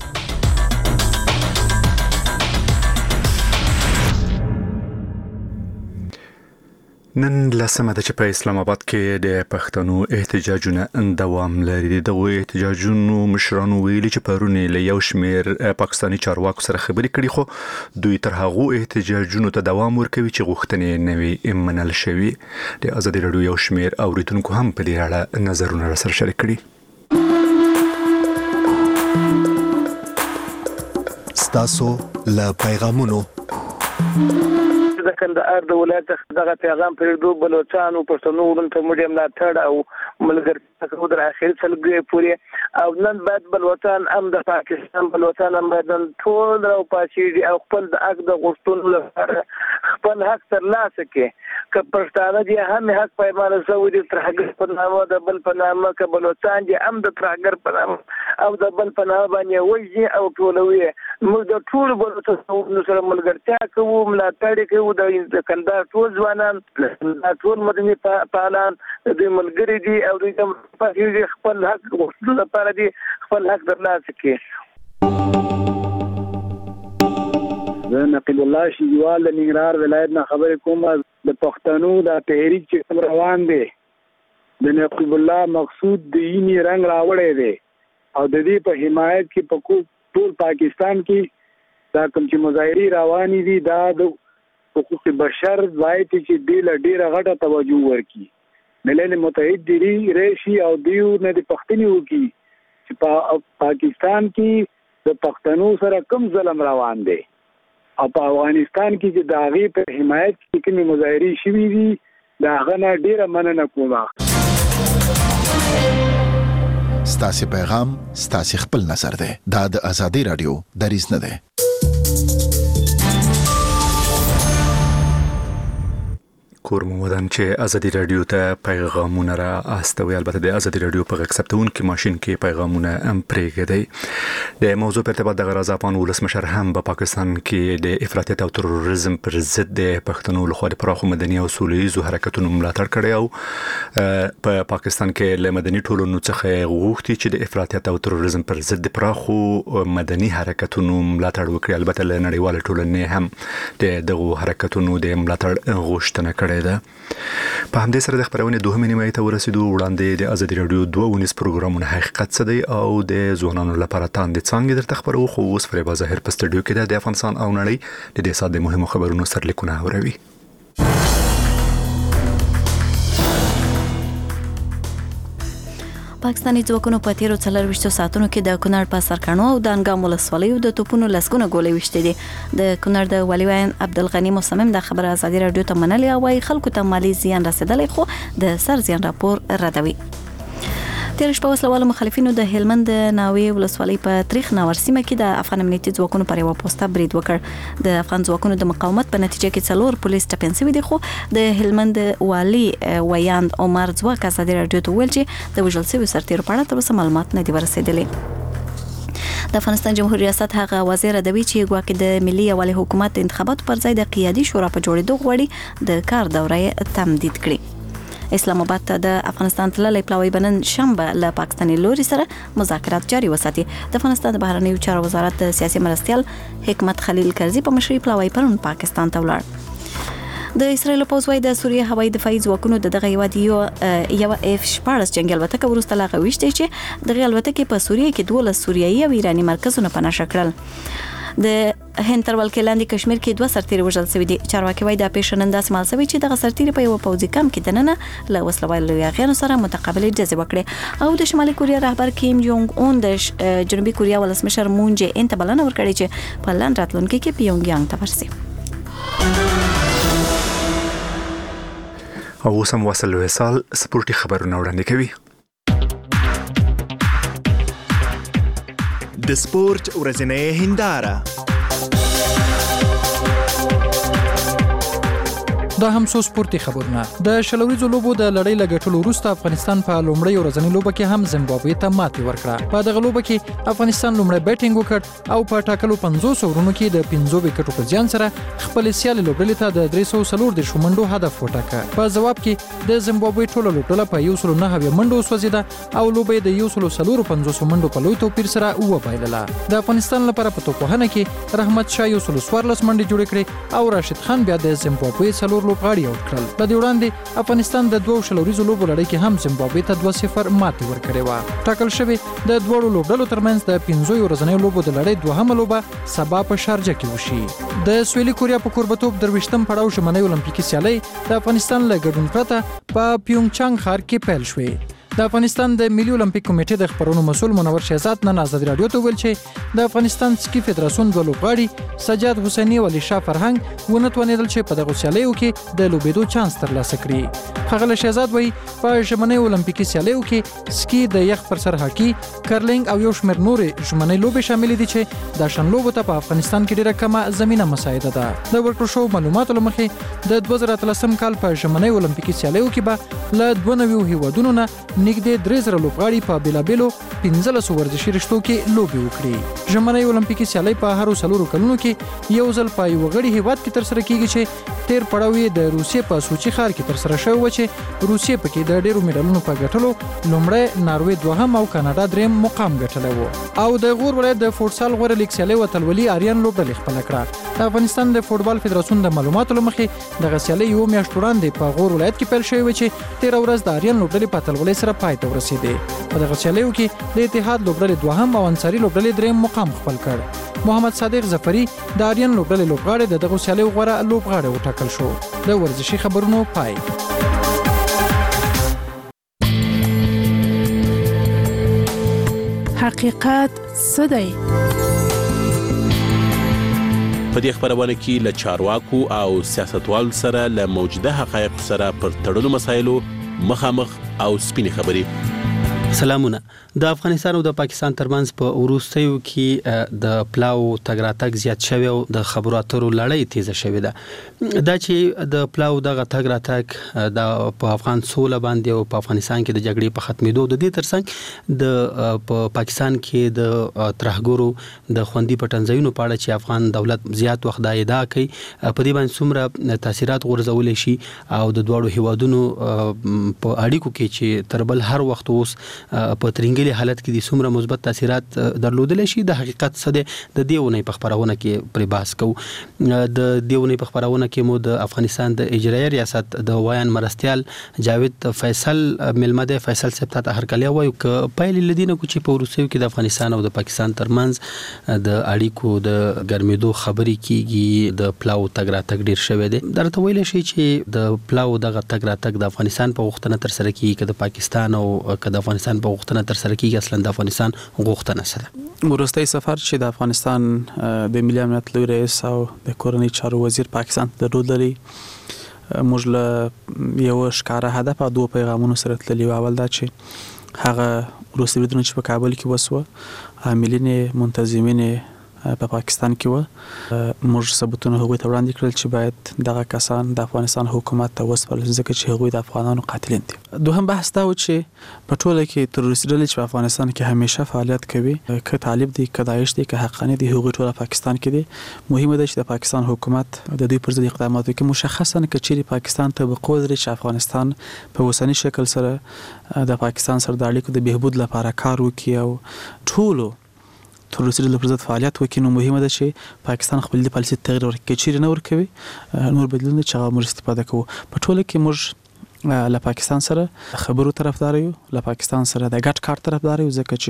نن لسمه ده چې په اسلام آباد کې د پښتنو احتجاجونه دوام لري. دغه احتجاجونو مشرانو ویلي چې پرون له یو شمېر پاکستاني چارواکو سره خبرې کړي خو دوی تر هغو احتجاجونو ته دوام ورکوي چې غوښتنې نه وي منل شوي. د ازادي رادیو یو شمېر اوریدونکو هم په دې اړه نظرونه سره شریک کړي. ستاسو له پیغامونو د کندهار د ولایت دغه پیغام پرېږدو بلوچستان او پښتنو ورونته موږ ملاتړ او ملګرتیا کوو تر اخر څلګي پورې او نن بعد بلوچستان هم د پاکستان بلوچستان هم باید ټول راو پاشي او خپل د حق د غوښتنو لپاره خپل حق ترلاسه کړي. که پښتانه دي هم حق پیمانه شوی دي تر هغه په نامه د بل په نامه که بلوچستان دي هم د ترهګر په نامه او د بل په نامه باندې وایي او ټولوي. موږ د ټول بلوچستان سره ملګرتیا کوو، ملاتړ کوو. د کندهار ټول ځوانان ټول مدني فعالان د ملګري دي او د خپل حق غوښتلو لپاره دي خپل حق ترلاسه کړي. زه نقیب الله شیوال د ننګرهار ولایت نه خبرې کوم. د پښتنو د تحریک چې روان دی د نقیب الله مقصود د یې رنگ راوړی دی او د دې په حمایت کې په ټول پاکستان کې دا کوم چې مظاهرې روانې دي دا د حقوق بشر باید چې د ډیره غټه توجه ورکړي. ملل متحد دی ریشي او دیو نه د پښتني وکي چې په پاکستان کې د پښتنو سره کم ظلم روان دی او په افغانستان کې چې د هغې په حمایت کې کومې مظاهرې شوي دي د هغه نه ډیره مننه کوم. ستاسو پیغام ستاسو خپل نظر دی. دا د ازادي رادیو دریځ نه دی. کور مو ودان چې ازادي رادیو ته پیغامونه را استوي. البته د ازادي رادیو په اکسپټون کې ماشين کې پیغامونه هم پرېږدي. د موضوع په ارتباط د غرض افغان ولسمشر هم په پاکستان کې د افراطیت او تروریزم پر ضد د پښتنو لخوا د پراخو مدني او سولهییزو حرکتونو ملاتړ کړی او په پاکستان کې له مدني ټولنو څخه غوښتي چې د افراطیت او تروریزم پر ضد د پراخو مدني حرکتونو ملاتړ وکړي. البته له نړیوال ټولنې هم د دغو حرکتونو د ملاتړ غوښتنه کړې. په همدې سره د خبرونه دوه نیمه ته ورسېدو. وړاندې د ازادي رادیو دوه ونیس پروګرامونه حقیقت څه دی او د ځوانانو لپاره تاند څنګه درته خبرو خو اوس فریبا ظاهر په سټډیو کې د افغانستان او نړۍ د دې ساده د مهمو خبرونو سرلیکونه اوروي. پاکستاني ځواکونو په تیرو څلرويشتو ساعتونو کې د کونړ په سرکانو او د انګام ولسوالیو د توپونو لسګونه ګولې وشتې دي. د کونړ د ولیوان عبدالغنی مصمم د خبر ازادي رادیو ته منلي او وايي خلکو ته مالی زیان رسیدلی خو د سر زیان راپور ردوي. تیر شپه وسلوال مخالفینو د هلمند ناوی ولسوالۍ په تاریخ ناور سیمه کې د افغان امنیتي ځواکونو پر یو پوسټه برید وکړ. د افغان ځواکونو د مقاومت په نتیجه کې څلور پولیس ټپیان شوي دي خو د هلمند والي ویاند عمر ځواک ازادي رادیو ته ویل چې د وژل شوي سرتیرو په اړه تر اوسه معلومات نه دي ورسېدلي. د افغانستان جمهوریت ریاست هغه وزیر دوی چې ګواکې د ملي یوالي حکومت د انتخاباتو پر ځای د قیادي شورا په جوړېدو غواړي د کار دوره تمدید کړي. اسلام آباد ته د افغانستان تللی پلاوی بنن شنبه له پاکستاني لوري سره مذاکرات جاري وساتي. د افغانستان د بهرنیو چارو وزارت د سیاسي مرستیال حکمت خلیل کرزي په مشرۍ پلاوی پرون پاکستان ته ولاړ. د اسرایل پوځ وايي د سوریه هوایي دفاعي ځواکونو د دغه یو دیو یو اف شپږ جنگي الوتکه ورسته لاغه وشته چې دغه الوتکه په سوریه کې دولس سوریایي او ایراني مرکزونه پناه کړل. د هند تر ولکې لاندې کشمیر کې دوه سرتیري وژل شوي دي. چارواکي وايي د پیښنن داسې مال شوی چې دغه سرتیري په یو پوځي کمپ کې دننه له وسلوالو یاغیانو سره متقابل جزې وکړي. او د شمالي کوریا رهبر کیم جونګ اون د جنوبي کوریا ولسمشر مون جې ان ته بلنه ورکړې چې په لاندې راتلونکي کې پیونګ یانګ ته ورسي. او اوس هم وصل وصال سپورتي خبرونه وړاندې کوي. د سپورت ورځنۍ هنداره. دا هم څو سپورتي خبرونه. د شلوريزو لوبو د لړۍ لګټلو وروسته افغانستان په لومړی ورځنۍ لوبه کې هم زیمبابوې ته ماتې ورکړه. په دغه لوبه کې افغانستان لومړی بیټینګ وکړ او په ټاکلو پنځوس اورونو کې د پنځو وکټو په زیان سره خپل سیالي لوبډلې ته د درې سوه څلور دېرش منډو هدف وټاکه. په جواب کې د زیمبابوې ټوله لوبډله په یو سل نهه منډو وسوځېده او لوبه د یو سل څلور پنځوس منډو په لوی توپیر سره وبایلله. د افغانستان لپاره په توپوهنه کې رحمت شاه یو سل څوارلس منډې جوړې کړې او راشد خان بیا د زیمبابوې څلور لوبغاړي آوټ کړل. په دې وړاندې افغانستان د دوه شلوریزو لوبو لړۍ کې هم زیمبابوې ته دوه صفر ماتې ورکړې وه. ټاکل شوې د دواړو لوبډلو ترمنځ د پنځو ورځنیو لوبو د لړۍ دوهمه لوبه سبا په شارجه کې وشي. د سویلي کوریا په کوربتوب درویشتم پړاو ژمنۍ اولمپیکي سیالۍ د افغانستان له ګډون پرته په پیونګچانګ ښار کې پیل شوې. د افغانستان د ملي اولمپیک کمیټې د خبرونو مسؤل منور شهزاد نن ازادي رادیو ته ویل چې د افغانستان سکی فدراسیون دوه لوبغاړي سجاد حسیني او علي شاه فرهنګ ونه توانېدل چې په دغه سیالیو کې د لوبېدو چانس ترلاسه کړي. ښاغلی شهزاد وایي په ژمنۍ اولمپیکي سیالیو کې سکی د یخ پر سر هاکي کرلینګ او یو شمېر نورې ژمنۍ لوبې شاملې دي چې د شن لوبو ته په افغانستان کې ډېره کمه زمینه مساعده ده. د ورکړو شوو معلوماتو له مخې د دوه زره اتلسم کال په ژمنۍ اولمپیکي سیالیو کې به له دوه نوي هیوادونو نه نږدې درې زره لوبغاړي په بېلابېلو پنځلسو ورزشي رشتو کې لوبې وکړي. ژمنۍ اولمپیکي سیالۍ په هرو څلورو کلونو کې یو ځل په یوه غړي هیواد کې ترسره کیږي چې تیر پړاو یې د روسیې په سوچي ښار کې ترسره شوی و چې روسیې پکې د ډېرو میډالونو په ګټلو لومړی، ناروې دوهم او کاناډا درېیم مقام ګټلی و. او د غور ولایت د فوټسال غوره لیګ سیالۍ وتلولي آریان لوبډلې خپله کړه. د افغانستان د فوټبال فدراسیون د معلوماتو له مخې دغه سیالۍ یوه میاشت وړاندې په غور ولایت کې پیل شوې وه چې تېره ورځ د آریان لوبډلې په اتلولۍ سره پای ته ورسېدې. په دغه سیالیو کې د اتحاد لوبډلې دوهم او انصاري لوبډلې درېیم مقام خپل کړ. محمد صادق ظفری د آریان لوبډلې لوبغاړی د دغه سیالیو غوره لوبغاړی وټاکل شو. د ورزشي خبرونو پای. حقیقت څه دی؟ په دې خبرونه کې له چارواکو او سیاستوالو سره له موجوده حقایق سره پر تړلو مسایلو مخامخ او سپینې خبرې. سلامونه. د افغانستان او د پاکستان ترمنځ په وروستیو کې د پلاو تګ راتګ زیات شوی او د خبرو اترو لړۍ تیزه شوې ده. دا چې د پلاو دغه تګ راتګ د په افغان سوله باندې او په افغانستان کې د جګړې په ختمېدو د دې ترڅنګ د په پاکستان کې د ترهګرو د خوندي پټنځایونو په اړه چې افغان دولت زیات وخت دا ادعا کوي په دې باندې څومره تاثیرات غورځول شي او د دوړو هیوادونو په اړیکو کې چې تربل هر وخت اوس په ترنګلي حالت کې د څومره مثبت تاثیرات درلودل شي د حقیقت څه ده د دیونه په خبرونه کې پر باس کو. د دیونه په خبرونه کې مو د افغانستان د اجرایي ریاست د وایان مرستيال جاوید فیصل ملمده فیصل سپتا ته هر کله وایو ک پایل لدینه کو چې په روسیو کې د افغانستان او د پاکستان ترمنځ د اړیکو د ګرمېدو خبرې کیږي د پلاو تګ راتګ ډیر شوی دی. درته ویل شي چې د پلاو دغه تګ راتګ د افغانستان په وختنه تر سره کیږي که د پاکستان او که د افغانستان په وختنه تر سره کیږي اصلا د افغانستان غوښتنه سره. ورستۍ سفر چې د افغانستان د ملي امنیت لوی رئیس او د کورنۍ چارو وزیر پاکستان ته درلودلی موږ له یو ښکاره هدف او دوه پیغامونو سره تللی و. اول دا چې هغه وروستي بریدونه چې په کابل کې وسوه عاملین منتظمین په پاکستان کې و موږ ثبوتونه هغوی ته وړاندې کړل چې باید دغه کسان د افغانستان حکومت ته وسپارل شي ځکه چې هغوی د افغانانو قاتلین دي. دوهم بحث دا و چې په ټوله کې تروریستي ډلې چې په افغانستان کې همیشه فعالیت کوي که طالب دي که داعش دي که حقانی دي هغوی ټول پاکستان کې دي. مهمه ده چې د پاکستان حکومت د دوی پر ضد اقدامات وکړي مشخصا که چیرې پاکستان ته بقوه لري چې افغانستان په اوسني شکل سره د پاکستان سره د اړیکو د بهبود لپاره کار وکړي او ټولو تروریستي ډلو پر ضد فعالیت وکړي نو مهمه ده چې پاکستان خپل د پالیسي تغیر ورکړي. چیرې نه ورکوي نور بدلونه چې هغه موږ استفاده کوو. په ټوله کې موږ له پاکستان سره خبرو طرفدار یو له پاکستان سره د ګډ کار طرفدار یو ځکه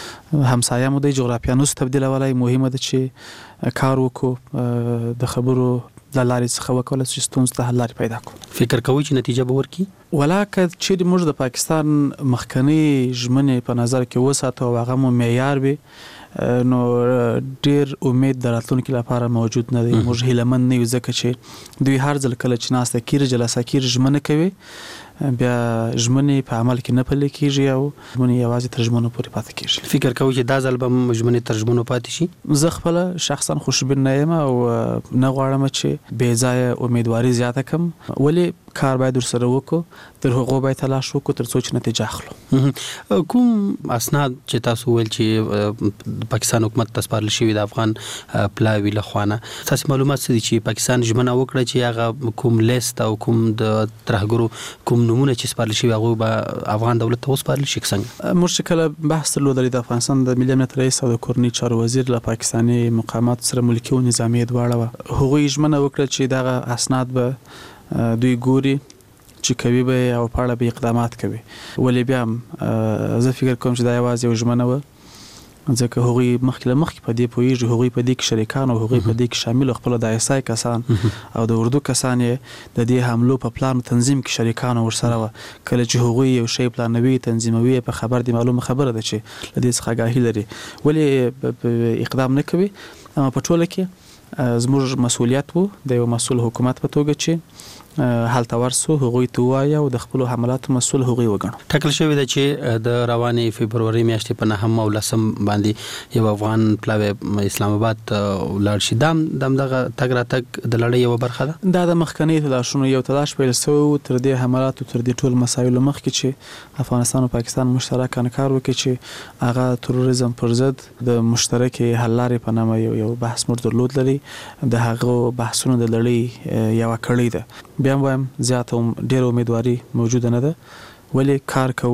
چې همسایه مو د جغرافیا نوس تبدیلولای مهمه ده چې کار وکړو د خبرو د لارې څخه وکول چې ستونزې ته حل لارې پیدا کړو. فکر کوي چې نتیجه به ورکړي؟ ولاکه چې موږ د پاکستان مخکنی ژمنې په نظر کې وساتو او هغه مو معیار وي نو ډیر امید د راتلونکي لپاره موجود نه دی. موږ هیلمن نه یو ځکه چې دوی هر ځل کله چې ناسته کیږي جلسه کیږي ژمنه کوي بیا ژمنې په عمل کې نه پلي کیږي او ژمنې یوازې تر ژمنو پورې پاتې کیږي. فکر کوي چې دا ځل به ژمنې تر ژمنو پاتې شي؟ زه خپل شخصا خوشبین نه یم او نه غواړم چې بې ځایه امیدواري زیاته کړم ولې کار باید ورسره وکړو تر هغه باید تلاش وکړو تر څو چې نتیجه اخلو. کوم اسناد چې تاسو ویل چې پاکستان حکومت ته سپارل شوی د افغان پلاوی له خوانه تاسو معلومات څه دي چې پاکستان ژمنه وکړه چې هغه کوم لیست او کوم د ترهګرو کوم نمونه چې سپارل شوی هغه به افغان دولت ته وسپارل شي څنګه؟ موږ کله بحث درلودلی د افغانستان د ملي امنیت رئیس او د کورنۍ چارو وزیر له پاکستاني مقامات سره ملکي او نظامی دواړه هغوی ژمنه وکړه چې دغه اسناد به دوی ګوري چې کوي به او په اړه به اقدامات کوي. ولې بیا زه فکر کوم چې دا یوازې یو ژمنه وه ځکه هغوی مخکې له مخکې په دې پوهېږي هغوی په دې کې شریکان او هغوی په دې کې شامل خپل د آی اس آی کسان او د اردو کسان یې د دې حملو په پلان تنظیم کې شریکان ورسره وه. کله چې هغوی یو شی پلانوي تنظیموي په خبر دي معلومه خبره ده چې له دې څخه آګاهي لري ولې اقدام نه کوي. اما په ټوله کې زموږ مسؤلیت وو د یو مسؤل حکومت په توګه چې حالت ورسو هغوی ته وایي او د خپل حملاتو مسؤل هغوی وګڼو. ټاکل شوی دی چې د روانې فبروري میاشتې په نهم او لسم باندې یو افغان پلاوی اسلام آباد لاړ شي. دا دغه تګ راتګ د لړۍ یوه برخه ده؟ دا د مخکني تلاشونو یو تلاش پیل شوی تر دې حملاتو تر دې ټول مسایلو مخکې چې افغانستان او پاکستان مشترکانه کار وکړي چې هغه تروریزم پر ضد د مشترکې حل لارې په نامه یو یو بحث موږ درلود لري. د هغو بحثونو د لړۍ یوه کړۍ ده. بیا هم وایم زیاته ډېره امیدواري موجوده نه ده ولې کار کوو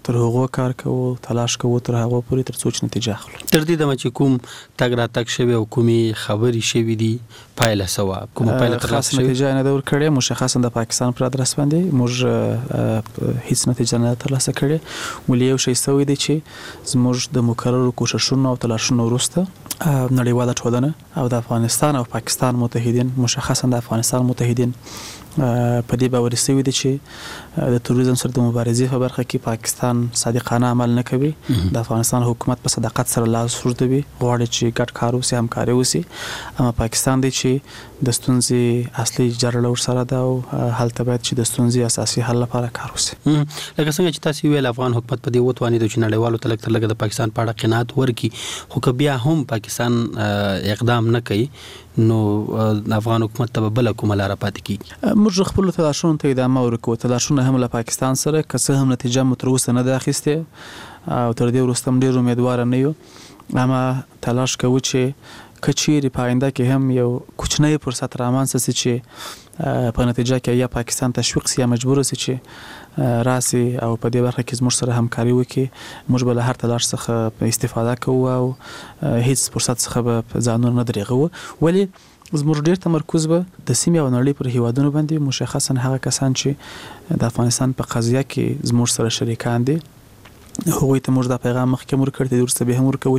تر هغه کار کوو تلاش کوو تر هغه پورې تر څو چې نتیجه اخلو. تر دې دمه چې کوم تګ راتګ شوی او کومي خبري شوی دي پایله سوا کومه پایله تر خاص نتیجه نه دور کړې مشخصا د پاکستان پر ادرس باندې موږ هیڅ نتیجه نه ترلاسه کړې ولې یو شی سوی دی چې زموږ د مکررو کوششونو او تلاشونو وروسته نړیواله ټولنه او د افغانستان او پاکستان متحدین مشخصا د افغانستان متحدین په دې باور سوي دي چې د تروریزم سره د مبارزې په برخه کې پاکستان صادقانه عمل نه کوي. د افغانستان حکومت په صداقت سره لاس ورځوي غواړي چې ګډ کار وشي همکاري وشي اما پاکستان دی چې د ستونزې اصلي جرړه ور سره ده او هلته باید چې د ستونزې اساسي حل لپاره کار وشي. لکه څنګه چې تاسو ویل افغان حکومت په دې وتوانید چې نړیوالو تلک تر لګ د پاکستان په اړه قناعت ورکړي خو بیا هم پاکستان اقدام نه کوي نو افغان حکومت ته بل کومه لار پاتې کیږي. موږ خپل تلاشونه ته ادامه ورکوو تلاشونه هم له پاکستان سره که څه هم نتیجه مو تر اوسه نه ده اخیستې او تر دې وروسته هم ډېر امیدواره نه یو اما تلاش کوو چې که چیرې په آینده کې هم یو کوچنی فرصت رامنځته شي چې په نتیجه کې یا پاکستان تشویق سي یا مجبور سي چې راسي او په دې برخه کې زموږ سره همکاري وکړي موږ به له هر تلاش څخه استفاده کوو او هیڅ فرصت څخه به ځانونه نه درېږو ولې زموږ ډېر تمرکز به د سیمې او نړۍ پر هیوادونو باندې مشخصا هغه کسان چې د افغانستان په قضیه کې زموږ سره شریکان دي هغوی ته موږ دا پیغام مخکې ورکړی دی وروسته به هم ورکوو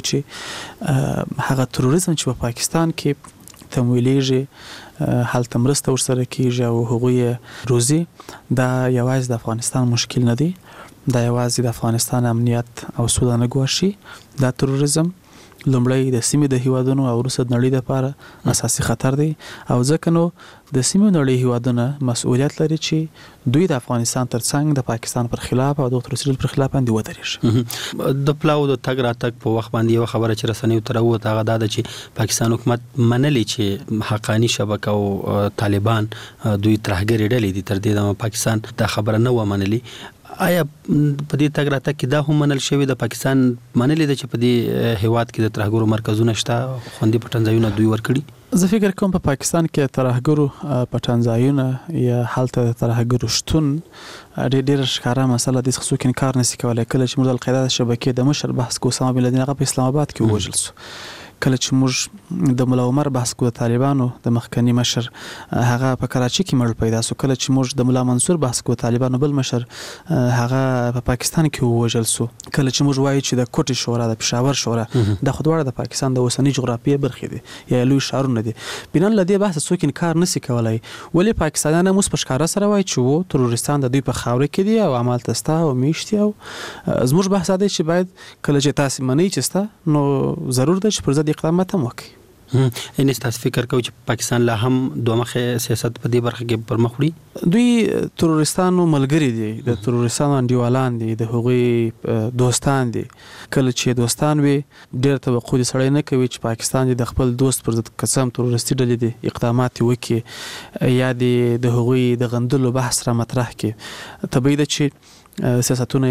چې هغه تروریزم چې په پاکستان کې تمویلیږي هلته مرسته ورسره کیږي او هغوی روزي دا یوازې د افغانستان مشکل نه دی دا یوازې د افغانستان امنیت او سوله نه ګواښي دا تروریزم لومړی د سیمې د هیوادونو او وروسته د نړۍ لپاره اساسي خطر دی او ځکه نو د سیمې نړۍ هیوادونه مسؤلیت لري چې دوی د افغانستان ترڅنګ د پاکستان پر خلاف او د تروریزم پر خلاف باندې ودرېږي. د پلاو د تګ راتګ په وخت باندې یو خبره چې رسنیو تر وته هغه دا ده چې پاکستان حکومت منلي چې حقانی شبکه او طالبان دوی ترهګری ډلې دي تر دې د پاکستان دا خبره نه و منلي. آیا په دې تګ راتګ کې دا هم منل شوی د پاکستان منلي ده چې په دې هیواد کې د ترهګرو مرکزونه شته خوندي پټنځایونه دوی ورکړي؟ زه فکر کوم په پاکستان کې ترهګرو پټنځایونه یا حالت ترهګرو شتون ډېر ډېر ښکاره مسله د څه څوک انکار نشي کولای. کله چې موږ د القاعده شبکې د مشر بحث کوو اسامه بن لادن هغه په اسلام آباد کې ووژل شو. کله چې موږ د مولا عمر بحث کوو طالبانو د مخکنی مشر هغه په کراچي کې مړ پیدا شو. کله چې موږ د مولا منصور بحث کوو طالبانو بل مشر هغه په پاکستان کې ووژل شو. کله چې موږ وایو چې د کوټي شورا د پېښور شورا د خودوړه د پاکستان د اوسنۍ جغرافیې برخې دي یا لوی ښارونه دي بنان لدی بحث څوک انکار نشي کولای ولې پاکستانیان موږ په ښکارا سره وایي چې وو تروریستان د دوی په خاور کې دي او عمل تستا او میشتي او زموږ بحث دی چې باید کله چې تاسو منئ چې ستا نو ضرور ده چې پر ضد اقدامات هم وکړي. ان تاسو فکر کوئ چې پاکستان لا هم دوه مخه سیاست په دې برخه کې پر مخ وړي؟ دوی تروریستانو ملګری دي د تروریستانو انډیوالان دي د هغوی دوستان دي. کله چې دوستان وي ډېر توقع دي سړی نه کوي چې پاکستان د خپل دوست پر ضد قسم تروریستي ډلې دي اقدامات وکړي یا د هغوی د غندلو بحث را مطرح کړي. طبیعي ده چې سیاستونه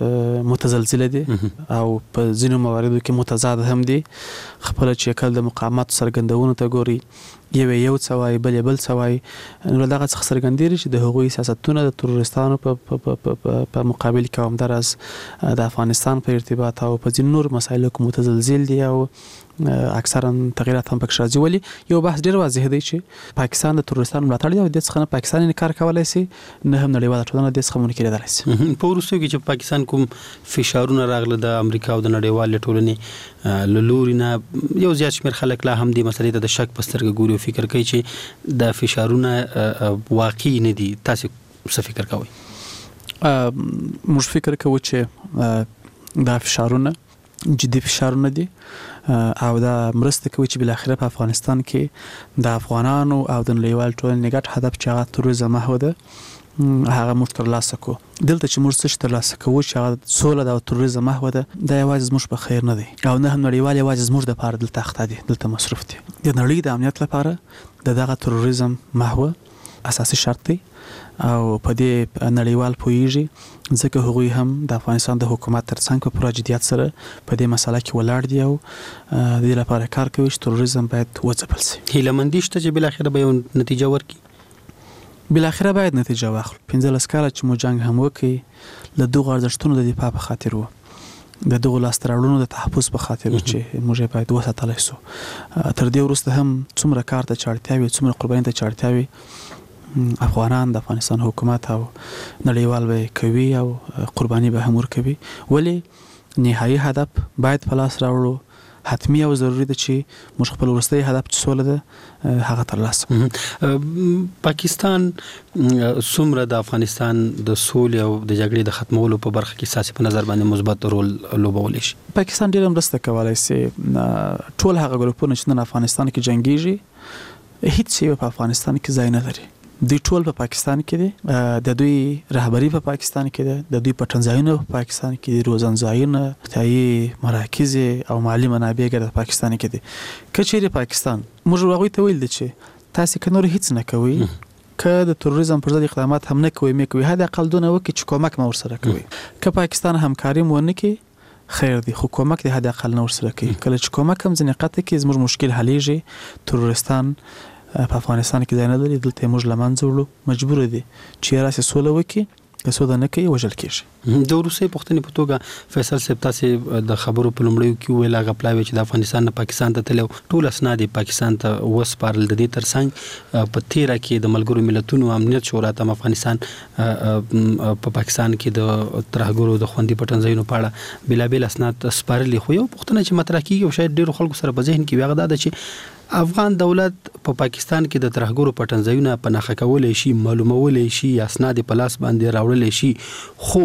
متزلزله دي او په ځینو مواردو کې متضاد هم دي. خپل چې کله د مقاومت سرګندونو ته ګوري یو یو څوای بل بل څوای نو دغه څخه سرګندېږي چې د هغوی سیاستونه د تروریستانو په په مقابل کې هم درز د افغانستان په ارتباط او په ځینو نور مسایلو کې متزلزل دي او اکثرا تغیرات هم پکې راځي. ولی یو بحث ډیر واضح دی چې پاکستان د تروریستانو ملاتړ دی او د څخه پاکستان انکار کولای شي نه هم نړیواله ټولنه د څخه منکر کېدای شي. په وروستیو کې چې پاکستان کوم فشارونه راغله د امریکا او د نړیوال ټولنې لوري نه یو زیات شمېر خلک لا هم د مسلې ته د شک په سترګه ګوري او فکر کوي چې د فشارونه واقعي نه دي. تاسو څه فکر کوئ؟ موږ فکر کوو چې دا فشارونه جدي فشارونه دي او دا مرسته کوي چې بل اخره په افغانستان کې د افغانانو او د نړیوال ټولنې ګډ هدف چې هغه تروریزم محو ده هغه موږ ترلاسه کوو. دلته چې موږ څه ترلاسه کوو چې هغه سوله د تروریزم محو ده دا یوازې زموږ په خیر نه دی او نه هم نړیوال یوازې زموږ د لپاره دلته اخته دي دلته مصرف دي. د نړۍ د امنیت لپاره د دغه تروریزم محو اساسي شرط دی او په دې نړیوال پوهیږي ځکه هغوی هم د افغانستان د حکومت ترڅنګ په پوره جدیت سره په دې مسله کې ولاړ دي او د دې لپاره کار کوي چې تروریزم باید وځپل شي. هیله مندي شته چې بل اخر به یو نتیجه ورکړي؟ بل اخره باید نتیجه واخلو. پنځلس کاله چې مو جنگ هم وکړي له دغو ارزښتونو د دفاع په خاطر وو، د دغو لاسته راوړنو د تحفظ په خاطر چې موږ باید وساتلی سو. تر دې وروسته هم څومره کار ته چې اړتیا وي، څومره قرباني ته چې اړتیا وي، افغانان د افغانستان حکومت او نړیوال به کوي او قرباني به هم ورکوي. ولې نهایي هدف باید په لاس راوړو، حتمی او ضروری ده چې موږ خپل وروستی هدف چې سوله ده هغه ترلاسه. پاکستان څومره د افغانستان د سولې او د جګړې د ختمولو په برخه کې ساسي په نظر باندې مثبت رول لوبولی شي؟ پاکستان ډېر مرسته کولی سي. ټول هغه ګروپونه چې نن افغانستان کې جنګیږي هیڅ یو په افغانستان کې ځای نه لري. دوی ټول په پاکستان کې دي، د دوی رهبری په پاکستان کې ده، د دوی پټنځایونه په پاکستان کې دي، روزنځایونه، ځایي مراکز او مالی منابع ګر په پاکستان کې دي. که چیرې پاکستان موږ هغوی ته ویل دي چې تاسې که نور هیڅ نه کوئ، که د تروریزم پر ضد اقدامات هم نه کوئ مې کوئ، حد اقل دونه وکړئ چې کومک مو ورسره کوئ. که پاکستان همکاري مو ونه کړي خیر دی، خو کومک دی حد اقل نه ورسره کوي. کله چې کومک هم ځینې قطع کې زموږ مشکل حلیږي، تروریستان په افغانستان کې ځای نه لري، دلته موږ له منځه وړو، مجبور دي چې راسي سوله وکړي، که سوله نه کوي وژل کېږي. د وروستۍ پوښتنې په توګه فیصل صاحب، تاسې د خبرو په لومړیو کې وویل هغه پلاوی چې د افغانستان نه پاکستان ته تللی ټول اسناد یې پاکستان ته وسپارل. د دې ترڅنګ په تیره کې د ملګرو ملتونو امنیت شورا ته افغانستان په پاکستان کې د ترهګرو د خوندي پټنځایونو په اړه بېلابېل اسناد سپارلي. خو یو پوښتنه چې مطرح کېږي او شاید ډېرو خلکو سره په ذهن کې وي هغه دا ده چې افغان دولت په پاکستان کې د ترهګرو پټنځایونه په نښه کولی شي، معلومولی شي، اسناد په لاس باندې راوړلی شي، خو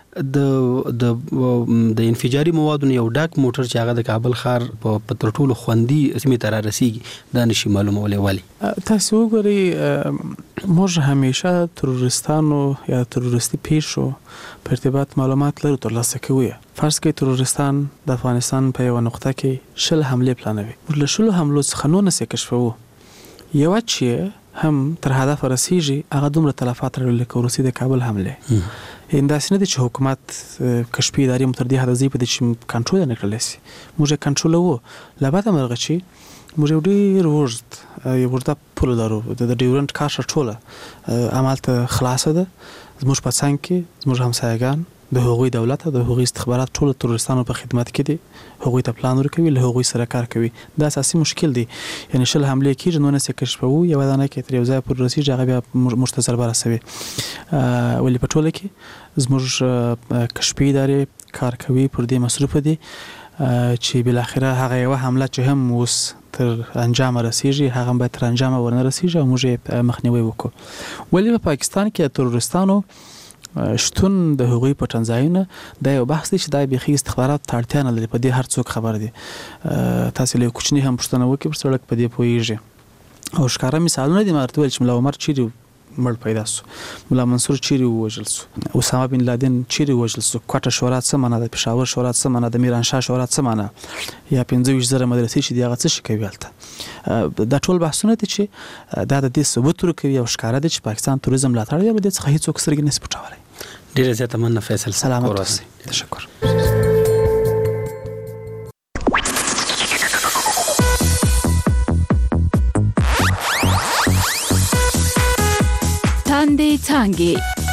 د د د انفجاري موادو یو ډاک موټر چې هغه د کابل ښار په تر ټولو خوندي سیمې ته رارسیږي دا نشي معلومولی. ولې؟ تاسو وګورئ موږ همیشه تروریستانو یا تروریستي پیښو په ارتباط معلومات لرو، ترلاسه کوو. فرض کړئ تروریستان د افغانستان په یوه نقطه کې شل حملې پلانوي، موږ له شلو حملو څخه نولس یې کشفوو. یوه چې هم تر هدف رسیږي هغه دومره تلفات راوړي لکه وروستۍ د کابل حملې. همداسې نه دی چې حکومت کشفي ادارې مو تر دې حده ځي په دې چې کنټرول یې نه کړلی سي. موږ یې کنټرولوو. له بده مرغه چې موږ یو ډېر اوږد یو اوږده پوله لرو، د ډیورنډ کرښه ټوله همالته خلاصه ده. زموږ په څنګ کې زموږ همسایګان د هغوی دولت او د هغوی استخبارات ټول تروریستانو په خدمت کې دي، هغوی ته پلان ورکوي، له هغوی سره کار کوي. دا اساسي مشکل دی. یعنی شل حملې کېږي نولس یې کشفوو، یوه دانه کې تر یو ځایه پورې رسېږي هغه بیا موږ ته ضربه رسوي. ولې په ټوله کې زموږ کشفي ادارې کار کوي، پر دې مصروفه دي چې بالاخره هغه یوه حمله چې هم اوس تر انجامه رسیږي هغه هم باید تر انجامه ورنه رسیږي او موږ یې مخنیوی وکړو. ولې په پاکستان کې د تروریستانو شتون د هغوی پټنځایونه دا یو بحث دی چې دا بیخي استخبارات ته اړتیا نه لري، په دې هر څوک خبر دي. تاسې له یو کوچني هم پوښتنه وکړئ پر سړک په دې پوهېږي. او ښکاره مثالونه دي. ما ورته ویل چې ملا عمر چیرې مړ پیدا سو، ملا منصور چیرې ووژل سو، اسامه بن لادن چیرې ووژل سو، کوټه شورا څه معنا ده، پېښور شورا څه معنا ده، میرانشاه شورا څه معنا، یا پنځه ویشت زره مدرسې چې دي هغه څه شي کوي هلته. دا ټول بحثونه دي چې دا د دې ثبوت ورکوي او ښکاره دي چې پاکستان توریزم ملاتړ دی، له دې څخه هېڅوک سترګې نشي پټولی. ډېره زیاته مننه فیصل. سلامت اوسئ. تشکر. تاندې څانګې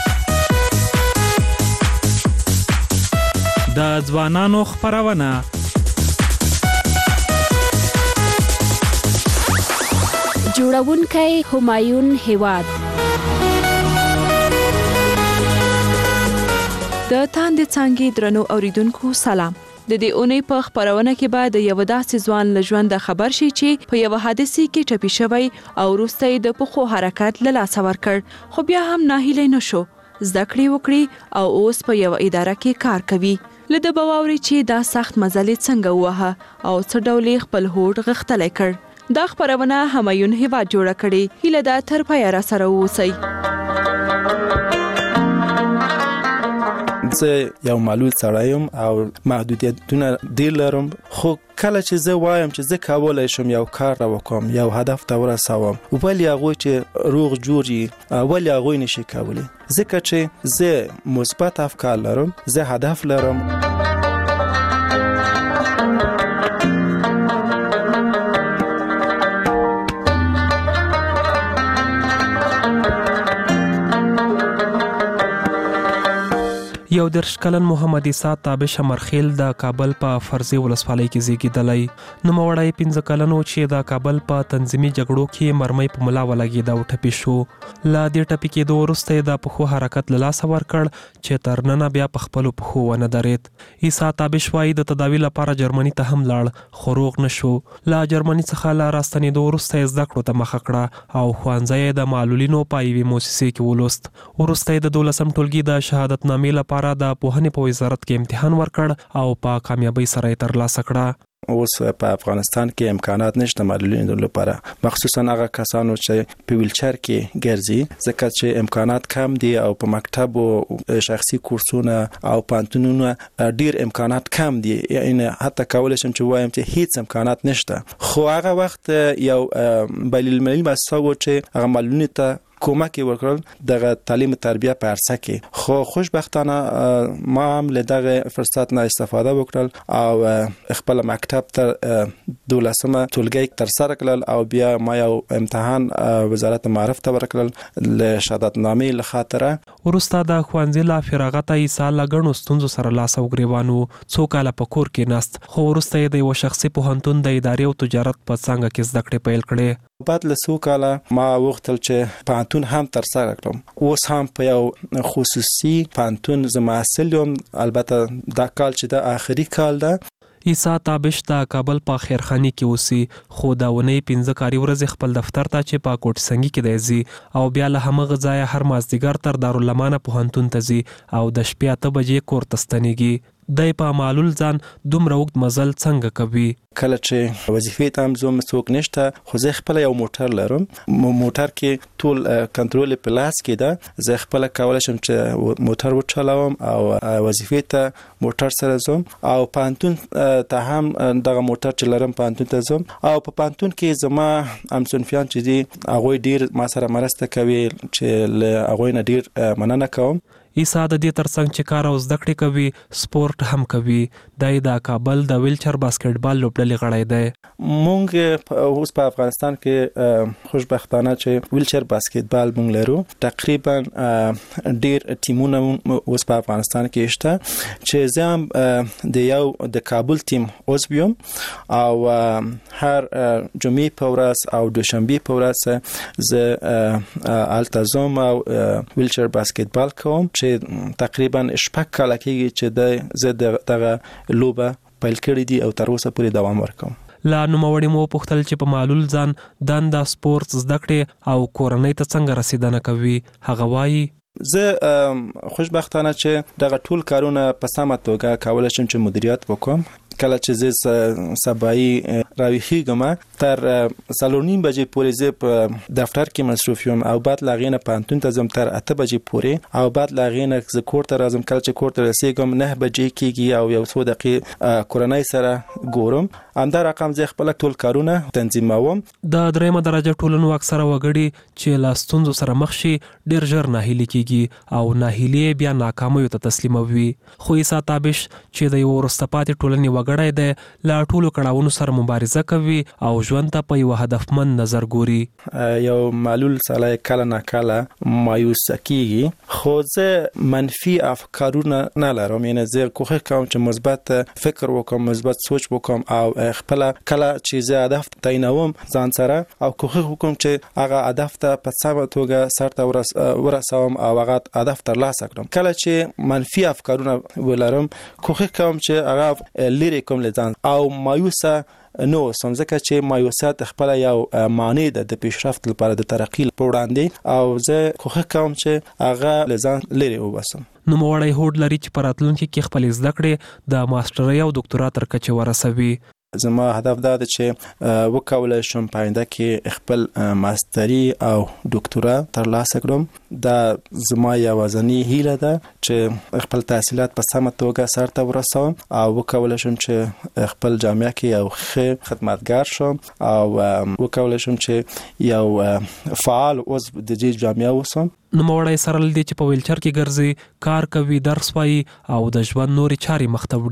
د ځوانانو خپرونه جوړونکی همایون هیواد. د تاندې څانګې درنو اوریدونکو سلام. د دې اونۍ په خبرونه کې به د یو داسې ځوان له ژونده خبر شي چې په یو حادثه کې ټپي شوی او وروسته یې د پښو حرکت له لاسه ورکړ، خو بیا هم ناهیلی نه شو، زده کړې وکړي او اوس په یو اداره کې کار کوي. له ده به واورئ چې دا سخت مزل یې څنګه ووهه او څه ډول یې خپل هوډ غښتلی کړ. دا خبرونه همایون هیواد جوړه کړې. هیله ده تر پایه راسره واوسئ. زه یو معلول سړی یم او محدودیتونه ډېر لرم، خو کله چې زه وایم چې زه کولی شم یو کار را وکړم، یو هدف ته ورسوم، ولې هغوی چې روغ جوړ یي ولې هغوی نشي کولی؟ ځکه چې زه مثبت افکار لرم، زه هدف لرم. یو درش کلن محمد عیسی تابش مرخیل د کابل په فرزي ولسوالۍ کې زیږیدلی. نو موړی پنځه کلنو چې د کابل په تنظیمي جګړو کې مرمۍ په ملا ولګېد او ټپي شو. لا دې ټپي کېدو وروسته د پښو حرکت له لاسه ورکړ چې تر ننه بیا په خپلو پښو ونه درېد. عیسی تابش وایي د تداوي لپاره جرمني ته هم لاړ خو روغ نه شو. لا جرمني څخه له راستنېدو وروسته یې زده کړو ته مخه کړه او ښوونځی یې د معلولینو په یوې مؤسسې کې ولوست. وروسته یې د دولسم ټولګي د شهادت نامې لپاره د پوهنې په وزارت کې امتحان ورکړ او په کامیابۍ سره یې ترلاسه کړه. اوس په افغانستان کې امکانات نشته معلولینو لپاره، مخصوصا هغه کسانو چې په ویلچر کې ګرځي، ځکه چې امکانات کم دي او په مکتب او شخصي کورسونه او پانتونونه ډیر امکانات کم دي. یعنی حتی کولای شم چې وایم چې هیڅ امکانات نشته. خو هغه وخت یو بین المللي مؤسسه و چې هغه معلولینو ته کومک ورکړل دغه تعلیم تربیه په عرصه کې. خو خوشبختانه ما هم له دغه فرصت نه استفاده وکړل او خپل مکتب تر دولسمه ټولګي تر سره کړل او بیا ما یو امتحان وزارت معارف ته ورکړل له شهادت نامې له خاطره. ورسته د ښوونځي لا فراغت عیسی له ګڼو ستونزو سره لاس او ګریوان و. څو کاله په کور کې ناست، خو وروسته یې د یو شخصي پوهنتون د ادارې او تجارت په څانګه کې زده کړې پیل کړې. بعد له څو کاله ما وغوښتل چې پوهنتون هم تر سره کړم. اوس هم په یو خصوصي پوهنتون زه محصل یم، البته دا کال چې د آخري کال ده. عیسی تابش د کابل په خیرخانی کې اوسي، خو دا ونې پنځه کاري ورځې خپل دفتر ته چې په کوټ سنگي کې دی ځي او بیا له همغه ځایه هر مازدیګر تر دارالامانه پوهنتون ته ځي او د شپې اته بجې کور ته ستنېږي. دی په معلول ځان دومره اوږد مزل څنګه کوي؟ کله چې وظیفې ته هم ځم څوک نشته، خو زه خپل یو موټر لرم. موټر کې ټول کنټرول په لاس کې ده. زه خپل کولای شم چې موټر وچلوم او وظیفې ته موټر سره ځم او پانتون ته هم دغه موټر چې لرم پانتون ته ځم او په پانتون کې زما همصنفیان چې دي هغوی ډیر ما سره مرسته کوي چې له هغوی نه ډیر مننه کوم. عیسی د دې ترڅنګ چې کار او زده کړې کوي، سپورت هم کوي. دی د کابل د ویلچر باسکټبال لوبډلې غړی دی. مونږ اوس په افغانستان کې خوشبختانه چې ویلچر باسکټبال مونږ لرو. تقریبا ډیر ټیمونه اوس په افغانستان کې شته چې زه هم د یو د کابل ټیم عضو یم او هر جمعې په ورځ او دوشنبه په ورځ زه التزام او ویلچر باسکټبال کوم چې تقریبا شپږ کاله کېږي چې زه دغه لوبه پیل کړې دي او تر اوسه پورې دوام ورکوم. لا نوموړي مو پوښتل چې په معلول ځان دنده سپورت زده کړې او کورنۍ ته څنګه رسیدنه کوي. هغه وایي زه خوشبختانه چې دغه ټول کارونه په سمه توګه کولای شم چې مدیریت وکړم. کله چې زه سبایی راویخیږم تر څلور نیم بجې پورې زه په دفتر کې مصروف یم او بعد لا غینه پانتون ته ځم تر اته بجې پورې او بعد لا غینه زه کور ته راځم. کله چې کور ته رسیږم نه بجې کېږي او یو څو دقیقې کورنۍ سره ګورم. همدا رقم زه خپل ټول کارونه تنظیموم. د دریمه درجه ټولنو اکثره وګړي چې لا ستونزو سره مخ شي ډیر ژر ناهیلي کېږي او ناهیلي بیا ناکامیو ته تسلیموي. خو عیسی تابش چې د یو وروسته پاتې ټولنې وګړی دی له ټولو کړاوونو سره مبارزه کوي او ژوند ته په یو هدفمند نظر ګوري. یو معلول سړی کله نه کله مایوس کېږي، خو زه منفي افکارونه نه لرم. یعنی زه کوښښ کوم چې مثبت فکر وکړم، مثبت سوچ وکړم او خپل کله چې زه هدف تعینوم ځان سره او کوښښ وکړم چې هغه هدف ته په سمه توګه سرته ورسوم او هغه هدف ترلاسه کړم. کله چې منفي افکارونه ولرم کوښښ کوم چې هغه لرې کوم لزان او مایوسه نو سمځکه چې مایوسیت خپل یو معنی ده د پیشرفت لپاره د ترقی په وړاندې او زه کوښښ کوم چې هغه لزان لري وباسم. نو موړی هوډ لري چې په راتلونکي کې خپل زده کړې د ماسترۍ او ډاکټرا تر کچې ورسوي. زما هدف دا ده چې وکولای شم په آینده کې خپل ماستري او ډاکټرا ترلاسه کړم. دا زما یوازینی هیله ده چې خپل تحصیلات په سمه توګه سرته ورسوم او وکولای شم چې خپل جامعه کې یو ښه خدمتګار شم او وکولای شم چې یو فعال عضو د دې جامعه اوسم. نو موړی سره لدی چې په ویلچر کې ګرځي، کار کوي، درس وایي او د ژوند نوري چاري مخ ته وړي.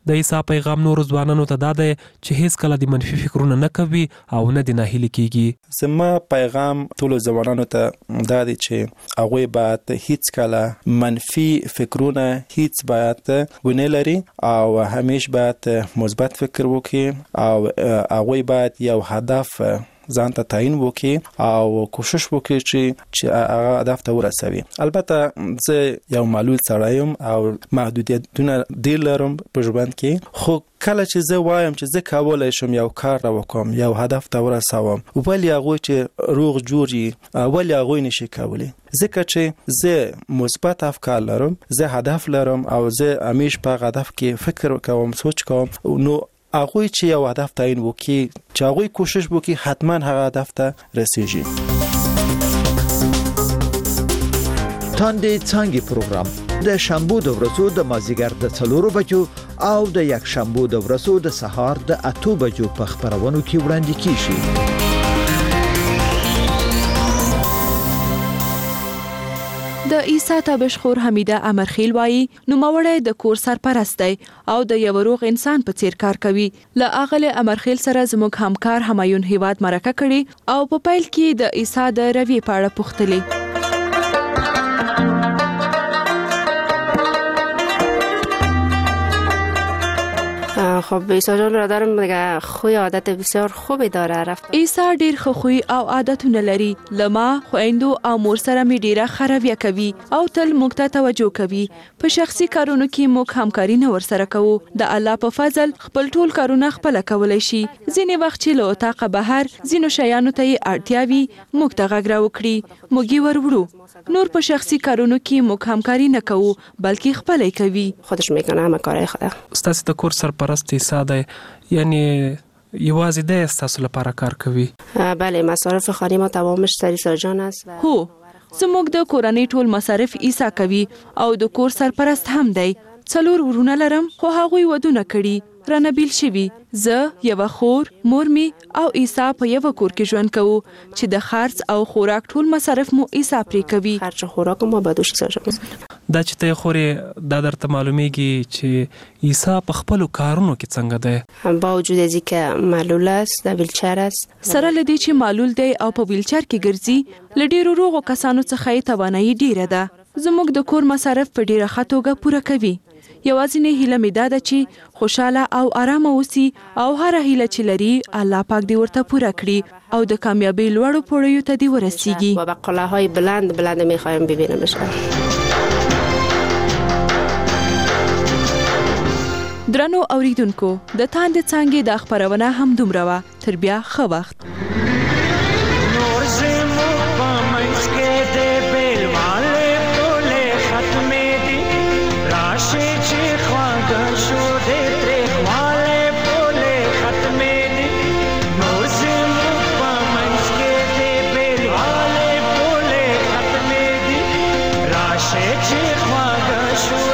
د عیسی پیغام نور ځوانانو ته دا دی چې هیڅ کله د منفي فکرونه نه کوي او نه د ناهیلي کیږي. زما پیغام ټول ځوانانو ته دا دی چې هغه باید هیڅ کله منفي فکرونه هیڅ باید ونه لري او همیشه باید مثبت فکر وکړي او هغه باید یو هدف ځان ته تعین وکړي او کوشش وکړي چې چې هغه هدف ته ورسوي. البته زه یو معلول سړی یم او محدودیتونه ډېر لرم په ژوند کې، خو کله چې زه وایم چې زه کولای شم یو کار وکړم، یو هدف ته ورسوم، ولې هغه چې روغ جوړي ولې هغه نشي کولی؟ ځکه چې زه مثبت افکار لرم، زه هدف لرم او زه همیشه په هدف کې فکر کوم، سوچ کوم، نو هغه چې یو هدف تعیین وکړي، چې هغه کوشش وکړي، حتما هغه هدف ته رسیږي. تاندې څنګه پروګرام د شنبه د ورځو د مازیګر د څلورو بجو او د یک شنبه د ورځو د سهار د اته بجو په خبرونو کې وړاندې کیږي. د عیسی تابشخور حمیده امرخیل وایي نوموړی د کور سرپرست دی او د یو روغ انسان په څیر کار کوي. له اغله امرخیل سره زموږ همکار همایون هیواد مرکه کړي او په پیل کې د عیسی د روي په اړه پوښتلې. خب عیسی جان را دارم دیگه خوی عادت بسیار خوبی داره. رفت عیسی ډیر خو خوی او عادتونه لري. لما خويندو او مور سره می ډیره خرویه کوي او تل موږ ته توجه کوي. په شخصي کارونو کې موږ همکاري نه ور سره کوو. د الله په فضل خپل ټول کارونه خپل کولای شي. ځینې وخت چې له اتاق بهر ځینو شیانو ته اړتیا وي موږ ته غږ راوکړي، موږ یې ورورو. نور په شخصي کارونو کې موږ همکاري نه کوو بلکې خپل کوي. خودش میکنه همه کارهای خود. ستاسو د کور سرپرست عیسی دی، یعنی یوازې د ستاسو لپاره کار کوي؟ بله، مصارف خانه ما تمامش سر عیسی جان است. هو، زموږ د کورنۍ ټول مصارف عیسی کوي او د کور سرپرست هم دی. څلور ورونه لرم خو هغوی ودونه کړي، رانه بیل شوي. زه یو خور، مور می او عیسی په یو کور کې ژوند کوو چې د خرڅ او خوراک ټول مصارف مو عیسی پرې کوي. خرڅ او خوراک مو به دوش سره. دا چې ته خوري دا درته معلومیږي چې عیسی په خپل کارونو کې څنګه دی؟ با وجود از اینکه معلول است، د ویلچر است. سره لدی چې معلول دی او په ویلچر کې ګرځي، لډیرو روغو کسانو څخه یې توانایي ډیره ده. زموږ د کور مصارف په ډیره ښه توګه پوره کوي. یوازینې هیله مې دا ده چې خوشاله او آرامه اوسي او هر هیله چې لري الله پاک دې ورته پوره کړي او د کامیابی لوړو پوړیو ته دې ورسیږي. و به قله‌های بلند بلند می‌خوایم ببینیمش. درنو اوریدونکو، د تاندې څنګه د خبرونه هم دومره وا. تر بیا ښه وخت. نور زمو پمنځ کې د بیلواله ټوله ختمې دي، راشي چې خواږه شو د تریخواله ټوله ختمې دي. نور زمو پمنځ کې د بیلواله ټوله ختمې دي، راشي چې خواږه شو